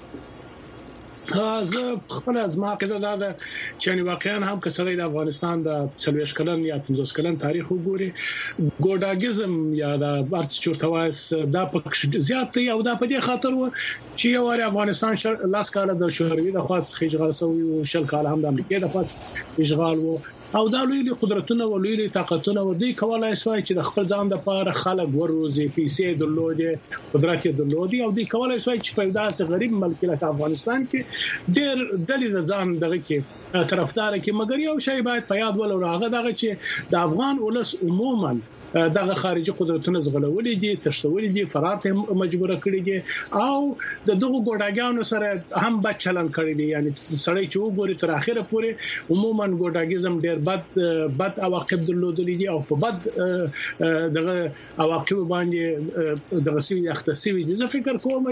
زه خپل ازما کې دا چې واقعا هم کسړې د افغانستان د 40 کلن یا 50 کلن تاریخ وګوري ګوډاګیزم یا د ارت چورتواس دا په زیات دی او دا په دې خاطر و چې یو افغانستان لاس کاله د شوروي د خاص خجغال سوي او شل کاله هم د امریکا د خاص اشغال وو او دا لوی قدرتونه او لوی طاقتونه و دي کولای شي چې د خپل ځان لپاره خلک وروزي پیسې درلودي قدرت درلودي او دي کولای شي چې په داسې غریب ملک لکه افغانستان کې ډېر دلیل ځان دغه کې طرفدار کې مګر یو شی باید په یاد ولرو هغه دغه چې د افغان ولس عموما دغه خارجي قدرتونه زغلولې دي تشتولې دي فرار ته مجبور کړي دي او د دغه ګوډاګانو سره هم بد چلن کړي دي یعنی سړی چې وګوري تر اخره پورې عموما ګوډاګیزم ډېر بد عواقب درلودلې دي او په بد دغه عواقب باندې دغه سي اختصاصي دي زه فکر کوم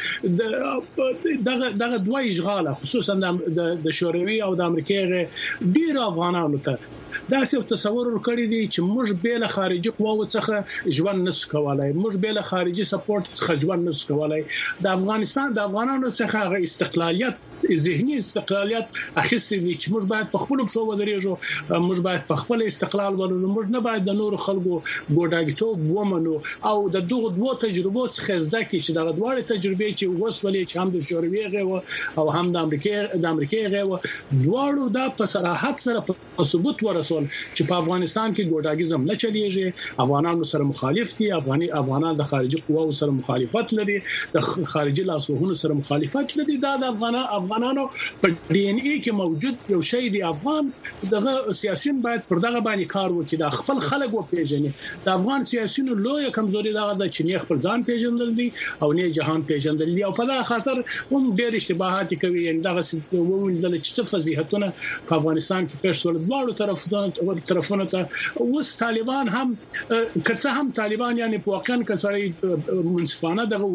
چې دغه دوه اشغال خصوصا د شوروي او د امریکا ډیر افغانانو ته دا څه تصور کړی دي چې موږ به له خارجي قواو څخه ژوند نس کولای موږ به له خارجي سپورټ څخه ژوند نس کولای د افغانستان د افغانانو څخه استقلالیت ذهني استقلالیت اخیستي چې موږ باید په خپل شو ودرېږو موږ باید په خپل استقلال ولرو موږ نه باید د نور خلکو ګوډاګیتوب ومنو او د دغه دوه تجربو څخه زده کی چې دغه دوه تجربې چې وسولې چې هم د شوروي غو او هم د امریکا غو دواړو دا په صراحت سره په ثبوت ورسول چې په افغانستان کې ګوډاګیزم نه چلیږي افغانانو سره مخالف دي افغانان د خارجي قواو سره مخالفت لري د خارجي لاسوهنو سره مخالفت لري دا د افغانانو په ډي ان اي کې موجود یو شی دی افغان دغه سیاسيون باید پر دغه باندې کار وکړي د خپل خلک او پیژني د افغان سیاسيونو لوی کمزوري دا د چې خپل ځان پیژندل دي او نه جهان پیژندل دي او په دغه خاطر هم ډېر اشتباهات کوي دغه وویل چې فضیحتونه په افغانستان کې پېښ شول دواړو طرفونو ته اوس طالبان هم کڅه هم طالبان یعنی په واقعا کڅړي منصفانه دغه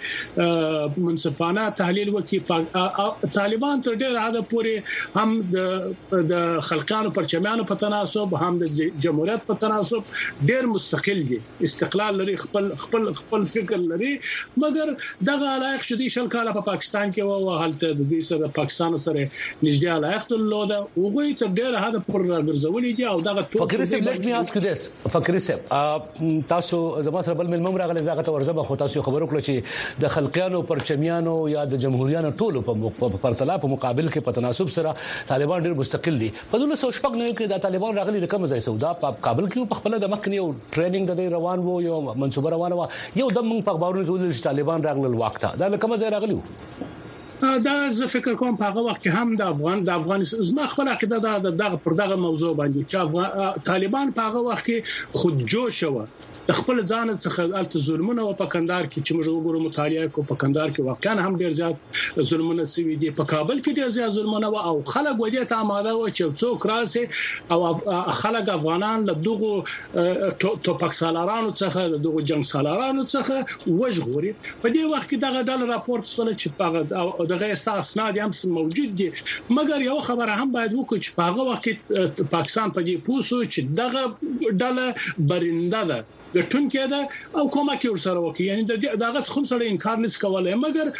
وکي منصفانه تحلیل وکي طالبان تر ډېر حد پورې هم د خلکانو پرچمیانو په تناسب هم د جمهوریت په تناسب ډېر مستقل دي استقلال لري خپل فکر لري مګر دغه علاقه شدي شل کاله په پاکستان کې او حالت د دې سره پاکستان سره نږدې علاقه درلوده او غوي تر ډېر حد پورې راګرځولې دي او دغه فقری صاحب لیټ می اسک دیس فقری صاحب تاسو زما سره بل ملمم راغلی زغه ورزبه خو تاسو خبرو کړئ چې د خلکانو پرچمیانو یا د جمهوریتانو ټولو په پرتلا په مقابل کې په تناسب سره طالبان ډېر مستقل دي په 1999 کې د طالبان راغلي د کوم ځای سودا په کابل کې په خپل د مخکنی او ټریننګ د روان وو یو منصوبه روانه و یو د موږ په اخبارونو کې چې طالبان راغلل وخت دا کوم ځای راغلی دا زه فکر کوم په هغه وخت کې هم د افغانستان زما خپل عقیده د پر دغه موضوع باندې چې طالبان په هغه وخت کې خود جوش و د خپل ځان څخه الته ظلمونه او په کندهار کې چې موږ وګورو مطالعه کو په کندهار کې واقعا هم ډیر زیات ظلمونه سوي دي په کابل کې ډیر زیات ظلمونه او خلک ودی ته آماده و چې څوک راسي او خلک افغانان له دغه توپک سالارانو څخه دغه جنگ سالارانو څخه وژغوري په دې وخت کې دغه ډول راپورټ سره چې په دغه اسناد هم موجود دي مګر یو خبره هم باید وکړو چې په هغه وخت کې پاکستان په دې پوسو چې دغه ډله برنده ده ګټون کېده او کومه کې ورسره وکړي یعنی دغه څخه سره انکار نس کولای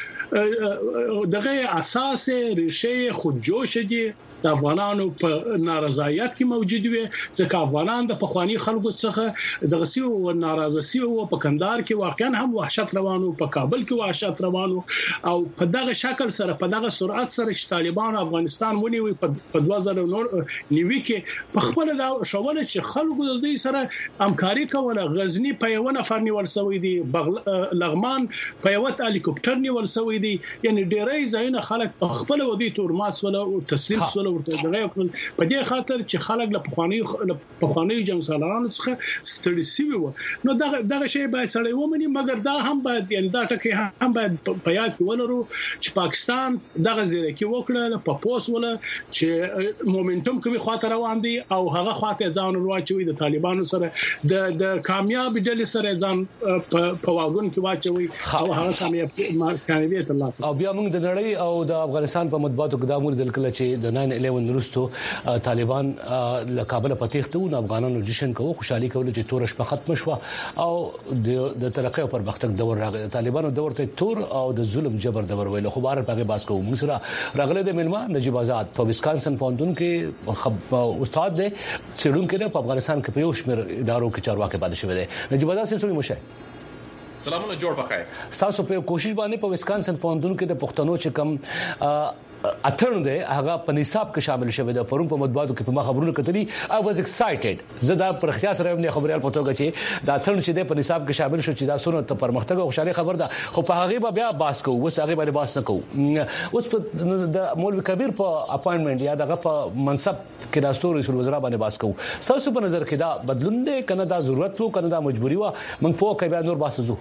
مګر دغه اساس ریشه خود جوش دي د افغانانو په نارضایت کې موجود وي ځکه افغانان د پخوانی خلکو څخه دغه سی او ناراضه سی او په کندهار کې واقعا هم وحشت روانو په کابل کې وحشت روانو او په دغه شکل سره په دغه سرعت سره چې طالبان افغانستان ونیوي په 2009 کې په خپل دا شوول چې خلکو د دې سره همکاري کوله غزنی په یو نفر نیول شوی دی لغمان په یو هلیکوپټر نیول شوی دی یعنی ډیری ځایونه خلک په خپل ودی تورمات ولا او تسلیم ولا ورته دغه په دې خاطر چې خلک له پخوانی جنگ سالارانو څخه ستړي شوی و نو دغه شی باید سړی ومني مګر دا هم باید یعنی دا ټکی هم باید په یاد کې ولرو چې پاکستان دغه زیره کې وکړه په پوس ولا چې مومنټوم کوي خاطر روان دي او هغه خاطر ځان ورواچوي د طالبانو سره د کامیاب ډلې سره ځان په واګون کې واچوي او هغه کامیابیت الله او بیا موږ د نړۍ او د افغانستان په مطبوعاتو کې د امور دل کله چې د 9/11 وروسته طالبان له کابل په تېښته او افغانانو جشن کوي خوشحالي کوي چې تور شپه ختم شو او د ترقۍ او پرمختګ دور راغی طالبانو دور ته تور او د ظلم جبر دور ویل خو بهر په باس کوو موږ سره راغله د ملما نجیب آزاد په ویسکانسن پوهنتون کې استاد دی څېړونکی په افغانستان کې په یو شمېر ادارو کې چارواکي پاتې شوی دی نجیب آزاد څه مشه سلامونه جوړ بخیر تاسو په کوشش باندې په ویسکانسن پوهنتون کې د پښتنو چې کم اترن دی هغه په نصاب کې شامل شوی دی پرون په مطبوعاتو کې په خبرونو کتلی I was excited زدا پر اختیار سره هم خبريال پټوګه چې دا اترن چې دی په نصاب کې شامل شو چې دا سونه ته پرمختګ او خوشاله خبر ده خو په هغه بیا باس کوو وس هغه باندې باس نه کوو اوس په د مولوی کبیر په اپاینټمنت یا دغه په منصب کې د رئیس الوزرا باندې باس کوو تاسو په نظر کې دا بدلون دی کنه دا ضرورت وو کنه دا مجبوری و من په کې بیا نور باسو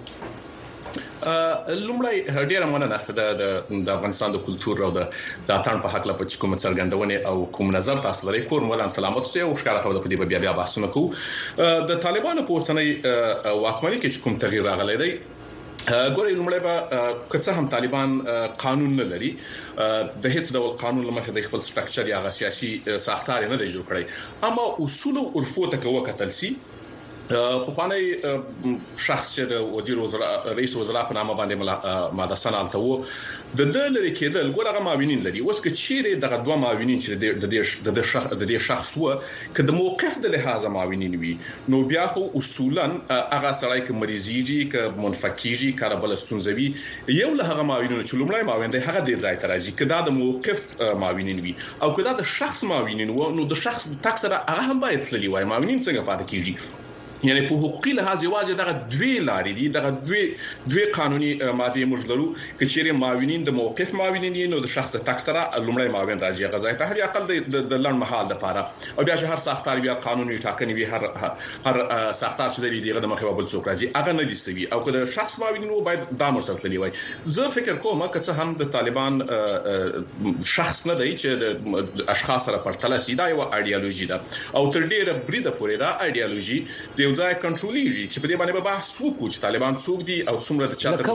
لومړی ډیره مننه د افغانستان د کلچر او د اتان په حق لپاره چې کوم څرګندونه او کوم نظر تاسو لري کور مولان سلامت سه او ښکاره خبره په دې بیا بحثونه کوو د طالبانو په اوسنۍ واکمنۍ کې کوم تغییر راغلی دی ګورې لومړی به کڅه هم طالبان قانون نه لري د هیڅ ډول قانون لمخه د خپل سټرکچر یا سیاسي ساختار نه دی جوړ کړی اما اصول او عرفو ته کوه کتل سي په خوانی شخص چې د وزیر وزرا رئیس وزرا په نامه باندې ماده سنالته وو د دلری کېدل ګورغه معاونین لري اوس که چیرې دغه دوه معاونین چې د دې شخص وو که د موقف د لحاظه معاونین وي نو بیا خو اصولا هغه سړی کې مریضیږي که منفکیږي کار بل ستونزوي یو له هغه معاونینو چې لومړی معاون دی هغه د ځای ترازی کدا د موقف معاونین وي او کدا د شخص معاونین وو نو د شخص تک سره هغه هم باید تللی وای معاونین څنګه پاتې کیږي یعنی په حقوقي لحاظ یوازې دغه دوی لارې دي دغه دوی قانوني ماده موږ لرو چې چیرې معاونین د موقف معاونین نو د شخص تک سره لومړی معاون راځي غځای ته هر اقل د لړ محل لپاره او بیا چې هر ساختار بیا قانوني ټاکنې وي هر ساختار چې دی دغه د مخه بل څوک راځي هغه نه دي سوي او که د شخص معاونین وو باید دا مرسته وای زه فکر کوم چې هم د طالبان شخص نه دی چې د اشخاص سره پرتله سي دا یو ایدئولوژي ده او تر ډیره بریده پورې دا ایدئولوژي د ځای کنټرولېږي چې په دې باندې به بحث وکړو چې طالبان څوک دي او څومره د چاته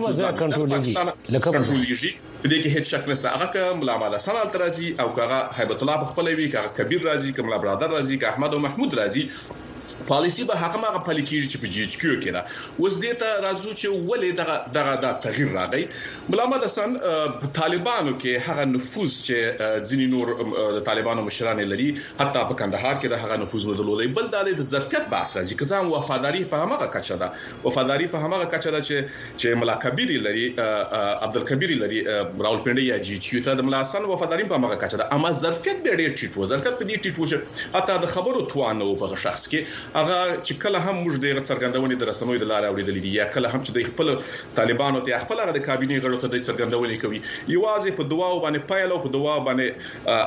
کنټرولېږي په دې کې هیڅ شک نشته هغه کوم ملامت سنال ترازی او هغه هیبت الله بخپل وی هغه کبیر رازی کوم برادر رازی که احمد او محمود رازی پالیسی به هغه مغه پلي کیږي چې په جی ایچ کیو کې دا اوس دې ته راځو چې ولې دغه تغییر راغی ملامت حسن طالبانو کې هغه نفوذ چې ځینی نور د طالبانو مشران لري حتی په کندهار کې د هغه نفوذ نه درلودي بل د ظرفیت بحث راځي که ځان وفاداری په هغه کچه ده وفاداری په هغه کچه ده چې ملا کبیر لري عبدالکبیر لري راولپنډي یا جی ایچ کیو ته د ملا حسن وفاداری په هغه کچه ده اما ظرفیت به ډېر ټیټ و ظرفیت په دې ټیټ و چې حتی د خبرو توانه په شخص کې هغه چې کله هم موږ د څرګندونې د رسنوي د لارې اوریدلې دي یا کله هم چې د خپل طالبانو ته خپل هغه د کابینې غړو ته د څرګندونې کوي یوازې په دعا باندې پایل او په دعا باندې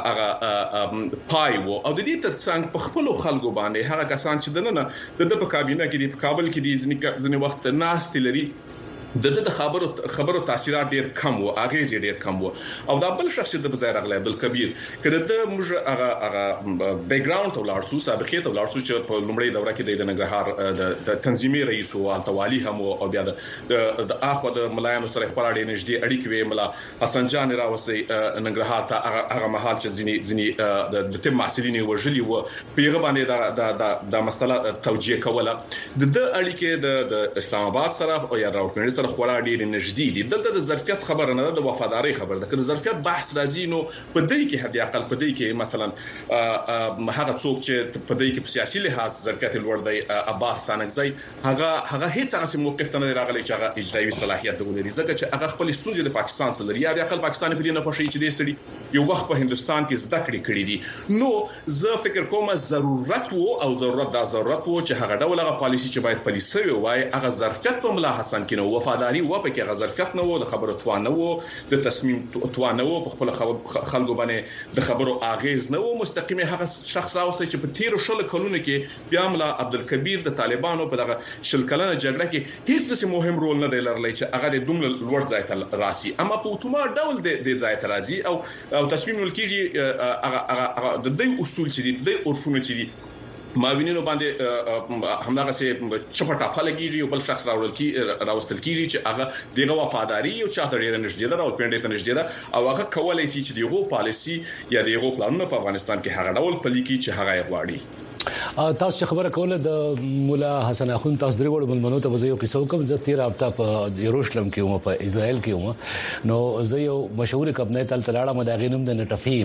هغه پای وو او د دې ترڅنګ په خپل خلکو باندې هغه کسان چې دنه د په کابینه کې په کابل کې دي ځنې وخت ناس تلري د خبرو تاثیرات ډیر کم وو اغیز ډیر کم وو او دا بل شخص د بزیر اغلی عبدالکبیر کله د موږ هغه بیک گراوند ته ولارسو سابقه ته ولارسو چې په لومړی دوره کې د ننګرهار د تنظیمي رئیس او التوالی هم او بیا د اخو د ملایانو سره خپل اړین نږدې اړیکې وی ملا حسن جان راوسی ننګرهار ته هغه محل چې ځنی د تیم محصلین وژلي وو پیغه باندې د مسله توجیه کوله د اړیکې د اسلام آباد سره او یا راوړل خورا ډیر نږدې دي دلته د ظرفیت خبره نه د وفاداری خبره ده کله ظرفیت بحث راځي نو په دې کې هدي اقل په دې کې مثلا هغه څوک چې په دې کې په سیاسي لحاظ ظرفیت لوړ دی عباس تانکزی هغه هیڅ هغه موقف ته نه راغلی چې هغه اجرایي صلاحیت ولري ځکه چې هغه خپل سوزي د پاکستان سره لري یا د اقل پاکستان په دې نه خوشي چې دې سړي یو وخت په هندستان کې زده کړې دي نو زه فکر کوم ضرورت وو او ضرورت وو چې هغه ډول پالیسي چې باید پالیسي وي هغه ظرفیت په ملا حسن کې نو وفاداری و په کې غزرفت نه وو د خبرو توان نه وو د تصمیم توان نه وو په خپل خلکو باندې د خبرو اغیز نه وو مستقیم هغه شخص راوستي چې په 13 شل کلونو کې بیا ملا عبدالکبیر د طالبانو په دغه شل کلنه جګړه کې هیڅ څه مهم رول نه دی لرلی چې هغه د دومره لوړ ځای ته راسي اما په اتومات ډول د ځای ته راځي او تصمیم ولکېږي هغه د دې اصول چې دي د عرفونو چې دي ماوینینو باندې همدغه سي چپټا فلګيږي او بل شخص راوستل کیږي چې هغه دغه وفاداری او چاته ډیر نږدې ده او پندې ته نږدې ده او هغه کولای شي چې دغه پالیسي یا دغه پلانونه په افغانستان کې هغه ډول پلي کی چې هغه غواړي تاسو خبره کوله د مولا حسن اخون تاسو درې وړ ملمنو ته وزیو کې څوک زه 13 هفته په یروشلم کې وم په اسرائیل کې وم نو زه یو مشهور کبنه تل تلاړه مداغینم د نټفیم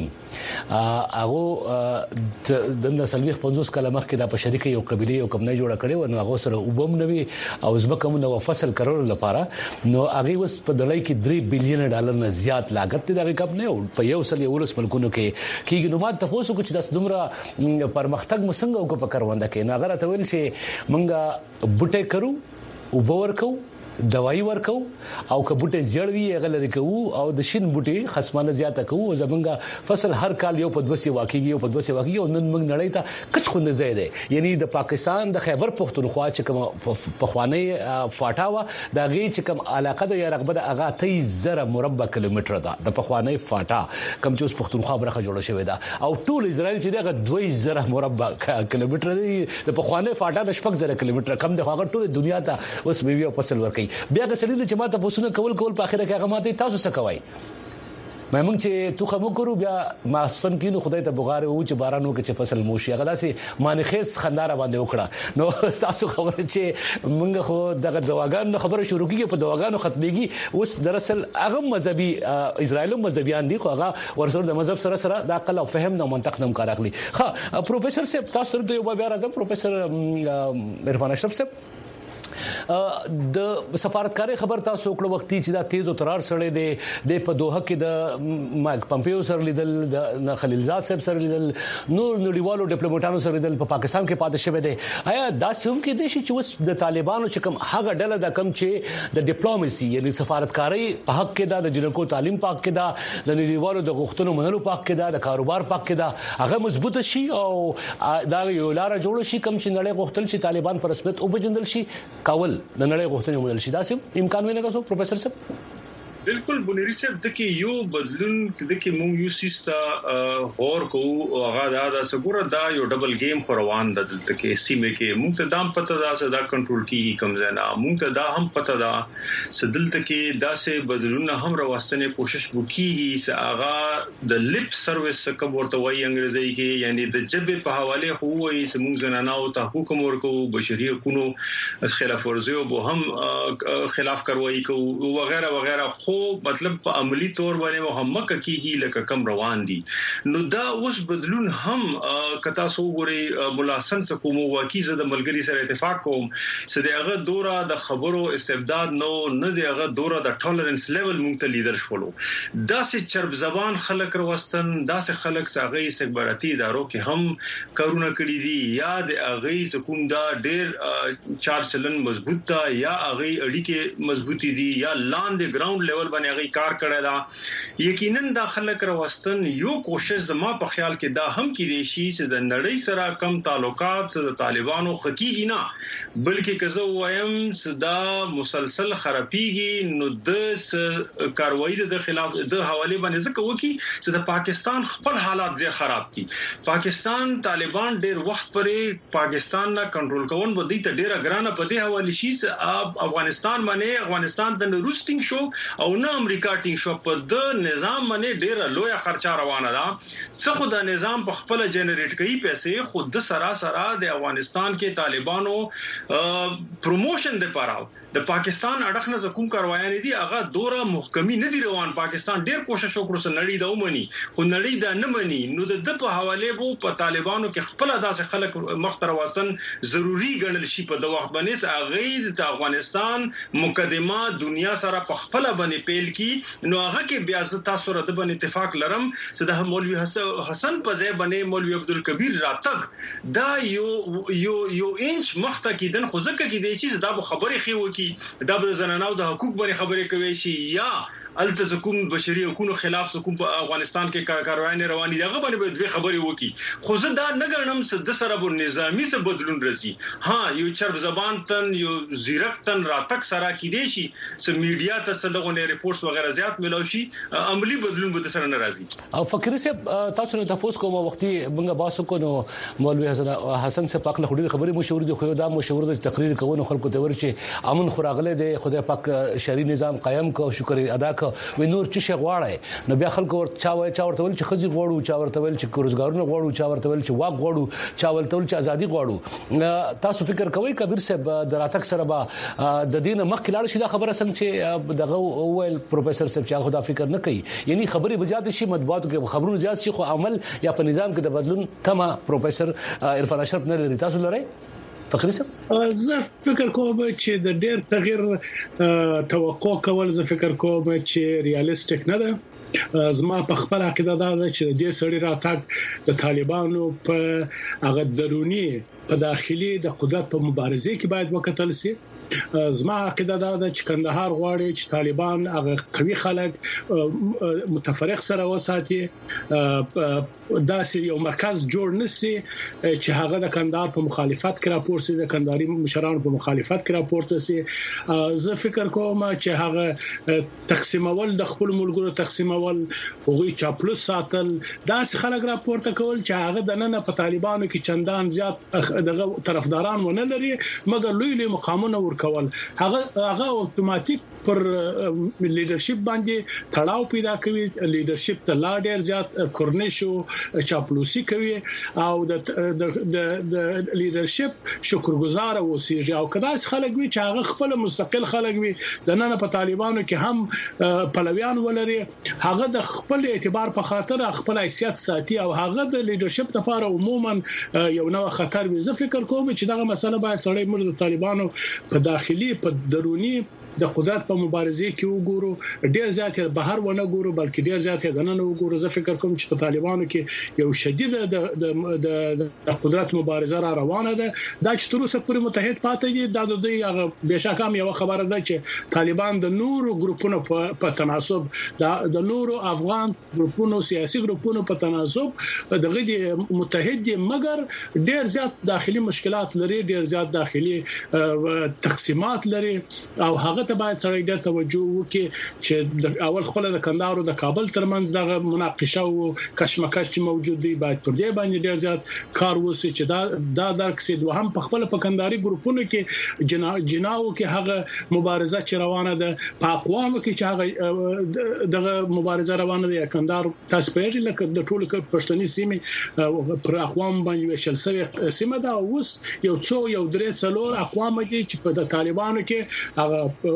هغه د نسلوي 50 کلمه مخکې د بشریکي یو قبيله یو کبنه جوړه کړې و نو هغه سره وبم نوي او زبکم نو فصل کړول لپاره نو هغه وس په دلای کې $3 بلین نه زیات لاګت د هغه کبنه په یو سل یو لس ملکونو کې نو ماته تاسو کو چې د دومره پرمختګ څنګه او په کاروانده کې ناغره ته ویل چې مونږه بوټه کرو او باور کو دوايي ورکو او کبوټه زړوي غلری کوو او د شین بوټي خصمانه زیاته کوو زمونږه فصل هر کال یو په 200 واقعي او نن موږ نړۍ ته کچ خوند زیاده یعنی د پاکستان د خیبر پختونخوا چې کوم پخوانی فاټاوا د غي چې کوم علاقه د رغبت اغا 30,000 مربع کیلومتر ده د پخوانی فاټا کوم چې اوس پختونخوا برخه جوړه شوې ده او ټول اسرائیل چې دغه 2,000 مربع کیلومتر دی د پخوانی فاټا د 6,000 کیلومتر کم د هغه ټول دنیا ته اوس بیبي فصل ورکي بیا که سړي چې ماته پوښتنه کول په اخر کې هغه ماته تاسو څه کوي مې چې تو خمو کړو بیا ما سن کینو خدای ته بغاره و چې بارانو کې چې فصل موشي هغه داسې مانخیز خنداره باندې وکړه نو تاسو خبره چې موږ خو دغه دواګانو خبره شروع کیږي په دواګانو ختميږي اوس دراصل هغه مذهبي اسرائیل مذهبيان دي خو هغه ورسره د مذهب سره د عقل او فهم نو منطق نوم کار اخلي ها پروفیسور صاحب تاسو ته یو بیا راځم پروفیسور عرفان اشرف صاحب د سفارتکاري خبر تاسو کړو وختي چې دا تیز او ترار سره د په دوحه کې د مایک پمپیو سره لیدل د خلیلزاد صاحب سره لیدل نور نړیوالو ډیپلوماټانو سره لیدل په پاکستان کې پاتې شوی دی آیا دا سوم کې د شي چې وس د طالبانو چې کوم هغه ډله د کم چې د ډیپلوماسي یعنی سفارتکاري په حق کې د جنکو تعلیم پاک کې د نړیوالو د غوښتنو منلو پاک کې د کاروبار پاک کې هغه مضبوط شي او دا یو لار جوړ شي کم چې نړۍ غوښتل شي طالبان پر رسمیت او بجندل شي کول د نړۍ غوښتنې مودل شي دا سم امکان ویني تاسو پروفیسور صاحب بالکل بنيري صاحب د کې یو بدلون د کې مونږ یو سیستا غور کوو هغه دا سګوره دا یو ډبل گیم روان د دلته کې سیمه کې مونږ ته دام پته دا صدا کنټرول کیږي کم زنه مونږ ته دا هم پته دا سدلته کې دا سه بدلونه هم راوستنه کوشش وکړي چې هغه د لپ سرویس کوم ورته وایي انګریزي کې یعنی د جبه په حواله خو وایي چې مونږ زنانه او ته حکم ورکو بشري حقوقو خلاف ورزي او هم خلاف کاروایی کوو وغیرہ وغیرہ خو مطلب په عملی تور باندې محمد کیږي لکه کم روان دي نو دا اوس بدلون هم کتا سو غوري ملاسن کوم واقعي د ملګری سره اتفاق کوم چې دغه دوره د خبرو استبداد نه دغه دوره د ټولرنس لیول مونږ ته لیدر شولو دا سه چرب زبان خلک روستن دا سه خلک ساغي استخباراتي ادارو کې هم کارونه کړی دي یا د اغه کوم دا ډېر چار چلن مضبوط تا یا اغه اړیکه مضبوطی دي یا لاندې ګراوند لیول باندې اغه کار کړی دا یقینا دا خلک روستن یو کوشش زما په خیال کې دا هم کې دي چې د نړۍ سره کم تعلقات د طالبانو حقيقي نه بلکې کزه وایم چې دا مسلسل خرابيږي نو د کاروایی د خلاف د حواله باندې ځکه وکي چې د پاکستان خپل حالات ډېر خراب دي پاکستان طالبان ډېر وخت پرې پاکستان نه کنټرول کوون به دي ته ډېر ګرانه په دې حواله شي چې افغانستان باندې افغانستان د روستینګ شو او نه امریکا ټینګ شو په د نظام باندې ډېر لوی خرچه روانه ده څه خو د نظام په خپل جنریټ کوي پیسې خود سراسر د افغانستان کې طالبانو پروموشن د پاره د پاکستان اړخ نه کوم کاروایان دي هغه دوره محکمی نه دی روان پاکستان ډیر کوشش وکړ چې نړۍ دا ومني خو نړۍ دا نه مني نو د په حواله وو په طالبانو کې خپل داسې خلک مختر واستن ضروری ګڼل شي په د وخت باندې هغه د افغانستان مقدمه دنیا سره په خپل باندې پیل کی نو هغه کې بیا تاسو سره د باندې اتفاق لرم چې د مولوی حسن په ځای باندې مولوی عبدالکبیر راتګ دا یو انچ مخته کیدن خو ځکه کې دی چې دا خبرې خي وکي دا به زنانو د حقوق باندې خبرې کوي شي یا التزکم بشري حقوقو خلاف سکم په افغانستان کې کاروایي رواني دغه باندې دوی خبرې وکي خو زه دا نه ګڼم چې د سره په نظامی څه بدلون راځي ها یو چرب زبان تن یو زیرک تن راتک سره کې دي شي چې میډیا ته څلغونه ریپورتس وغیرہ زیات ملو شي عملی بدلون به سره نه راځي او فکر سه تاسو نه تاسو کوم وختي موږ باسو کو نو مولوی حسن سے پاک له خبرې مشور دي خو دا مشور د تقریر کوونو خلکو ته ورچی امن خوراغله دي خدای پاک شری نظام قائم کو شکر ادا کو و نور چې غواړي نو بیا خلکو چا ورته ول چې خزي غواړو چا ورته ول چې روزګارونه غواړو چا ورته ول چې واق غواړو چا ورته ول چې ازادي غواړو تاسو فکر کوئ کبیر صاحب دراتک سره با د دین مخ کلاړ شي دا خبره څنګه چې دغه ویل پروفیسور صاحب چې خدا فکر نه کوي یعنی خبرې بزیات شي مطبوعاتو کې خبرونه زیات شي خو عمل یا په نظام کې د بدلون تمه پروفیسور عرفان اشرف نه لري تاسو لري فکر زه فکر کوم چې د ډېر تغییر توقع کول زه فکر کوم چې ریالستیک نه ده زما په خپل عقیده دا چې د دې سړي راتګ د طالبانو په هغه درونی په داخلي د قدرت په مبارزه کې باید وکتل شي زما عقیده دا ده چې کندهار غواړي چې طالبان هغه قوي خلک متفرق سره وساتي دا یو مرکز جوړ نشي چې هغه د کندهار په مخالفت کې راپورسي د کندهاري مشرانو په مخالفت کې راپورته زه فکر کوم چې هغه تقسیمول د خپل ملګرو تقسیمول هغوی چاپلوس ساتل دا خلک راپورته کول چې هغه د نن په طالبانو کې چندان زیات دغه طرفداران ونه لري مګر لوی لوی مقامونه ورکول هغه اتوماتیک پر لیدرشپ باندې تړاو پیدا کوي لیدرشپ ته لا ډیر زیات کورنیش او چاپلوسي کوي او د لیدرشپ شکرګزار اوسېږي او کداس خلک وي چې هغه خپل مستقل خلک وي د نن په طالبانو کې هم پلویان ولري هغه د خپل اعتبار په خاطر خپل حیثیت ساتي او هغه د لیدرشپ لپاره عموما یو نوع خطر وي زه فکر کوم چې دا مسله باید سړی موږ د طالبانو په داخلي په درونی د قدرت په مبارزه کې وګورو ډیر زیات بهر ونه ګورو بلکې ډیر زیات غننه وګورو زه فکر کوم چې په طالبانو کې یو شدید د قدرت مبارزه را روانه ده دا چې تر اوسه پورې متحد پاتې دي دا د دې بشکه هم یو خبره ده چې طالبان د نورو ګروپونو په تناسب د نورو افغان ګروپونو سیاسي ګروپونو په تناسب دغه متحد دي مګر ډیر زیات داخلي مشکلات لري ډیر زیات داخلي تقسیمات لري او هغه ته باید سره د توجه وکړي چې اول خپل د کندهار او د کابل ترمنځ دغه مناقشه او کشمکش چې موجود دی باید پر دې باندې ډیر زیات کار وشي چې دا درک سي دوه هم په خپل په کندهاري ګروپونو کې جناو کې هغه مبارزه چې روانه ده په اقوامو کې چې هغه دغه مبارزه روانه ده کندهار تاسو په اړه لکه د ټولو پښتني سیمې پر اقوام باندې وشل سوي سیمه دا اوس یو درې څلور اقوام دي چې په طالبانو کې هغه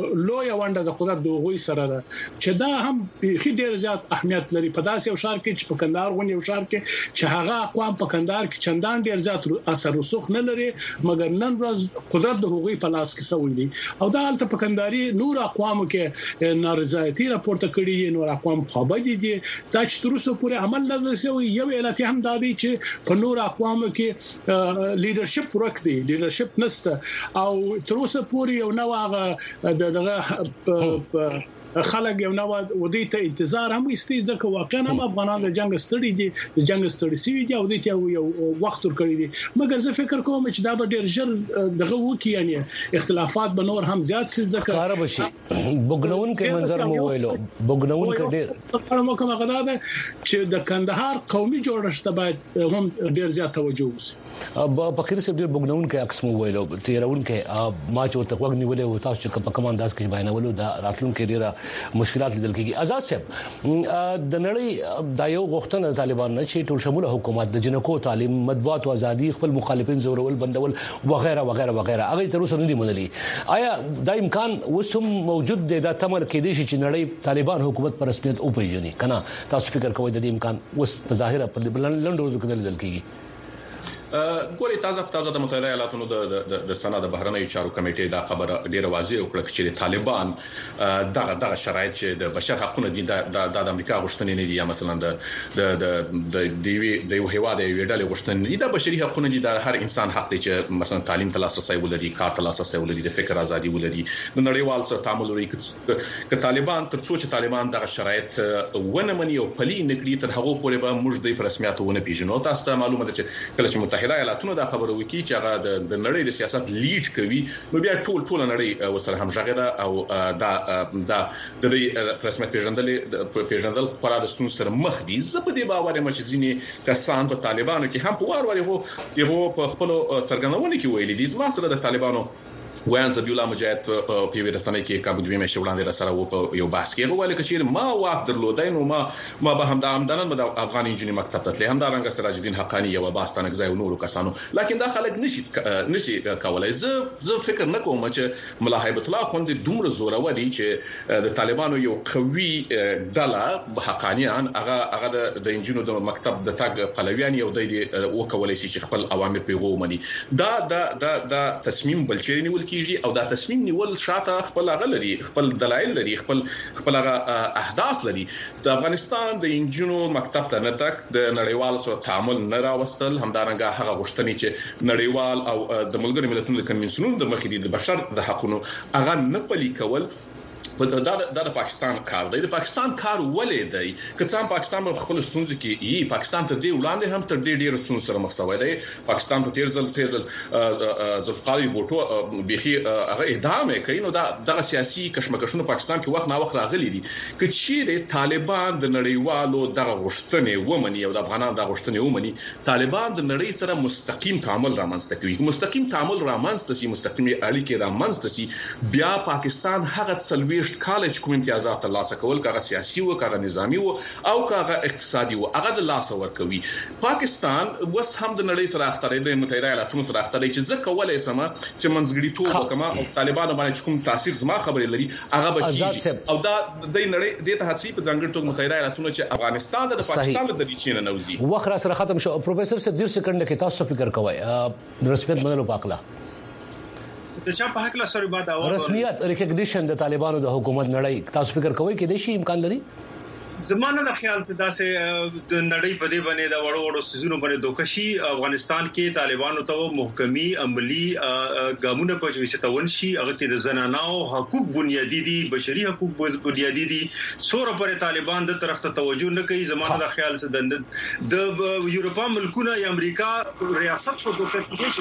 لوی ونده د قدرت د غوي سره ده چې دا هم خې ډیر زیات اهمیت لري په داسې یو شهر کې چې په کندهار غونډه یو شهر کې چې هغه اقوام په کندهار کې چندان ډیر زیات اثر رسوخ نه لري مګر نن ورځ قدرت د غوي په لاس کې سوي دي او دا حالت په کندهاري نور اقوامو کې نارضایتي راپورته کړي نور اقوام خابدي دي دا چې تر اوسه پورې عمل نه شوی یو علت هم دا دی چې په نور اقوامو کې لیدرشپ ورک دی لیدرشپ نشته او تر اوسه پورې یو نو هغه دغه خلک یو نو ودی ته انتظار هم استي ځکه واقعا هم افغانان د جنگ ستړي دي د جنگ ستړي سوي دي او د یو وخت ور کړی دي مګر زه فکر کوم چې دا به ډیر ژر دغه وکی یعنی اختلافات به نور هم زیات شي ځکه کار بشي بوګنون کې منظر مو ویلو بوګنون کې ډیر مو کومه غدا ده چې د کندهار قومي جوړښت باید هم ډیر زیات توجه وشي په خیر سره ډیر بوګنون کې عکس مو ویلو تیرون کې ما چې ورته وګ نیولې و تاسو چې په کوم انداز کې بیانولو دا راتلون کې ډیره مشکلات لیدل کېږي آزاد صاحب د نړۍ د یو غوښتنه طالبان نه چې ټول شموله حکومت د جنکو تعلیم مطبوعات او ازادي خپل مخالفین زورول بندول وغیرہ وغیرہ وغیرہ هغه تر اوسه نه دي منلي آیا دا امکان وسم موجود دی دا تمر کې دي چې نړۍ طالبان حکومت پر رسمیت او پیژني کنه تاسو فکر کوئ د دې امکان وس په ظاهره په لنډ ورځو کې لیدل کېږي ګوري تازه د متحده ایالاتونو د سنا د بهرنیو چارو کمیټې دا خبره ډیره واضح وکړه چې طالبان دغه شرایط چې د بشر حقوقو دي د امریکا غوښتنې نه دي یا مثلا د یو هیواد یو ډول غوښتنې دي د بشري حقوقو دي د هر انسان حق دی چې مثلا تعلیم ته لاسرسي ولري کار ته لاسرسي ولري د فکر ازادي ولري د نړیوال سره تعامل ولري ک طالبان تر څو چې طالبان دغه شرایط ونه مني او پلي نکړي تر هغه پورې به موږ د رسمیت ونه پیژنو تاسو ته معلومه ده چې کله چې متحده ایالاتونو دا خبره وکړي چې هغه د نړۍ د سیاست لیډ کوي نو بیا ټول نړۍ وسره هم ژغره او د رسمیت پیژندل خورا د سون سره مخ دي زه په دې باور یم چې ځینې کسان په طالبانو کې هم په وار یو په خپل څرګندونه کې ویلي دي زما سره د طالبانو وان زبی الله مجاهد په پیوې رسنۍ کې کابو دوی مې شوړاندې را سره و په یو باس کې ویل چې ما واک درلودای نو ما به هم د امدنن د افغان انجینری مکتب ته هم دا رنګ سراج الدین حقانی یو باستانه ځای نورو کسانو لکه دا خلک نشي کولای زه فکر نه کوم چې ملا هیبت الله خوند دومره زوره ودی چې د طالبانو یو قوي ډله حقانیان هغه د انجینرو د مکتب د تاګ پلویان یو د وکولای شي چې خپل اوامر پیغو مني دا تصمیم بلچری نیول کیږي او دا تصمیم نیول شاته خپل غلري خپل دلایل لري خپل اهداف لري د افغانستان د انجینرو مکتب ته نه تک د نړیوال سره تعامل نه راوستل همدارنګه هغه غوښتنې چې نړیوال او د ملګرو ملتونو د کنوینسیونونو د مخې د بشر د حقوقو هغه نه پلي کول دا د پاکستان کار دی د پاکستان کار ولې دی که څنګه پاکستان په خپل سنځ کې پاکستان تر دې وړاندې هم تر دې ډیر سن سره مخ شوی دی پاکستان په تیرزل ذوالفقار بوټو بيخي هغه اعدام کوي نو دغه سیاسي کشمکشونه پاکستان کې وخت نه وخت راغلي دي که چیرې طالبان د نړیوالو دغه غوښتنې ومني او د افغانانو دغه غوښتنې ومني طالبان د نړۍ سره مستقیم تعامل رامنځته کوي مستقیم تعامل رامنځته سي مستقیم اړیکې رامنځته سي بیا پاکستان هغه څلويشت کالج کوم امتیازات ترلاسه کول کاغه سیاسي او کاغه نظامی او کاغه اقتصادي او هغه د لاس ورکوي پاکستان وس هم د نړۍ سره اخترې د متحده ایالاتونو سره اخترې چې ځکه ولې سم چې منځګړی توګه کما او طالبانو باندې کوم تاثیر زما خبرې لري هغه به او دا د نړۍ د تحصیل په ځانګړي توګه متحده ایالاتونو چې افغانستان د پاکستان د چین نوزي وخت را سره ختم شو پروفیسور صاحب 10 سکند کې تاسو فکر کوئ رسمیت منلو پاکلا د چا په حق لا سره بعد رسمیت ریکګنیشن د طالبانو د حکومت نړۍ تاسو فکر کوئ کې د شي امکان لري زمانه د خیال څخه داسې د نړۍ په دې باندې د وړو سيزونو باندې دوکشي افغانستان کې طالبانو ته محکمي عملی ګامونه پوجوي تاون شي هغه کې د زنانو حقوق بنیادی دي بشري حقوق بنیادی دي سوره پر طالبان د طرف ته توجه نه کوي زمانه د خیال څخه د یورپا ملکونه یا امریکا ریاست په دوکشي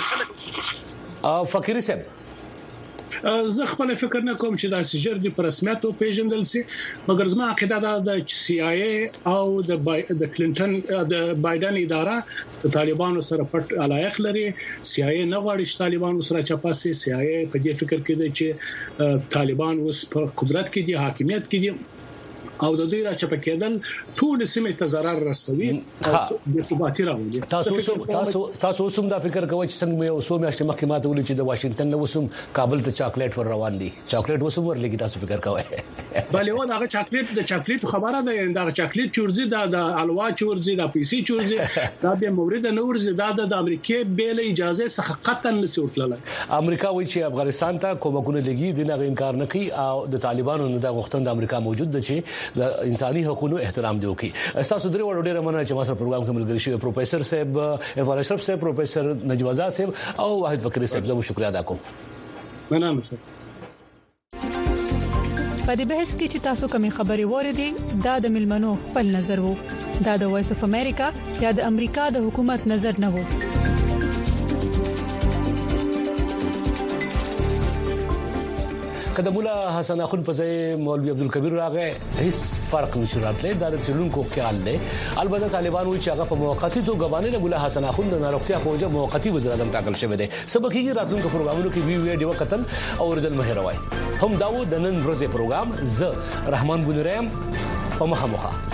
شي فقيري صاحب زه خپل فکر نه کوم چې دا سجر دي پر رسمیت او پیژندل سي مګر زما عقیده دا د CIA او د کلینټن د بایدن اداره د طالبانو سره پټ علایق لري CIA نه غواړي چې طالبانو سره چپاسي CIA په دې فکر کې دي چې طالبان اوس په قدرت کې دي حاکمیت کې دي او د دې را چپکېدل ټول سیمه ته ضرر رسوي او د ثباتي راوړي. تاسو اوسم دا فکر کوئ چې څنګه مې اوسو میاشتې مخکې ماته ولې چې د واشنگټن نو اوسم کابل ته چاکلیټ ور روان دي چاکلیټ اوسم ورلګي تاسو فکر کوئ بلې و دا چاکلیټ د چاکلیټ خبره ده دا چاکلیټ چورزي د الوا چورزي د پیسي چورزي دا به مورد نور زیاده د امریکای بیل اجازه څخه قطعا نسوتله. امریکا وایي چې افغانستان ته کومکونه لګي دغه انکار نه کوي او د طالبانو نه د غوښتنې د امریکا موجود ده چې د انساني حقوقو احترام دی وکي. تاسو درې وړ ډېر مننه چې ما سره پروګرام کې ملګری شوی پروفیسور صاحب ارفان اشرف صاحب پروفیسور نجیب آزاد صاحب او واحد فقری صاحب زموږ شکریا ادا کوم. مننه سر. په دې بحث کې چې تاسو کومې خبرې وریدي دا د ملمنو خپل نظر وو دا د وایس اف امریکا یا د امریکا د حکومت نظر نه وو. کله مولا حسن اخون په ځای مولوی عبدالکبیر راغی هیڅ فرق نشي راتلی دا د سلونکو خیال دی. البته طالبان وایي چې هغه په موقتی توګه باندې مولا حسن اخون د ناروغتیا په وجه موقتی وزیر اعظم ټاکل شوی دی. سبکیږي راتلونکو پروګرامونو کې ویډیو قتل او ردل مهروي هم داو د نن ورځې پروګرام ز رحمان بن رحیم په مخه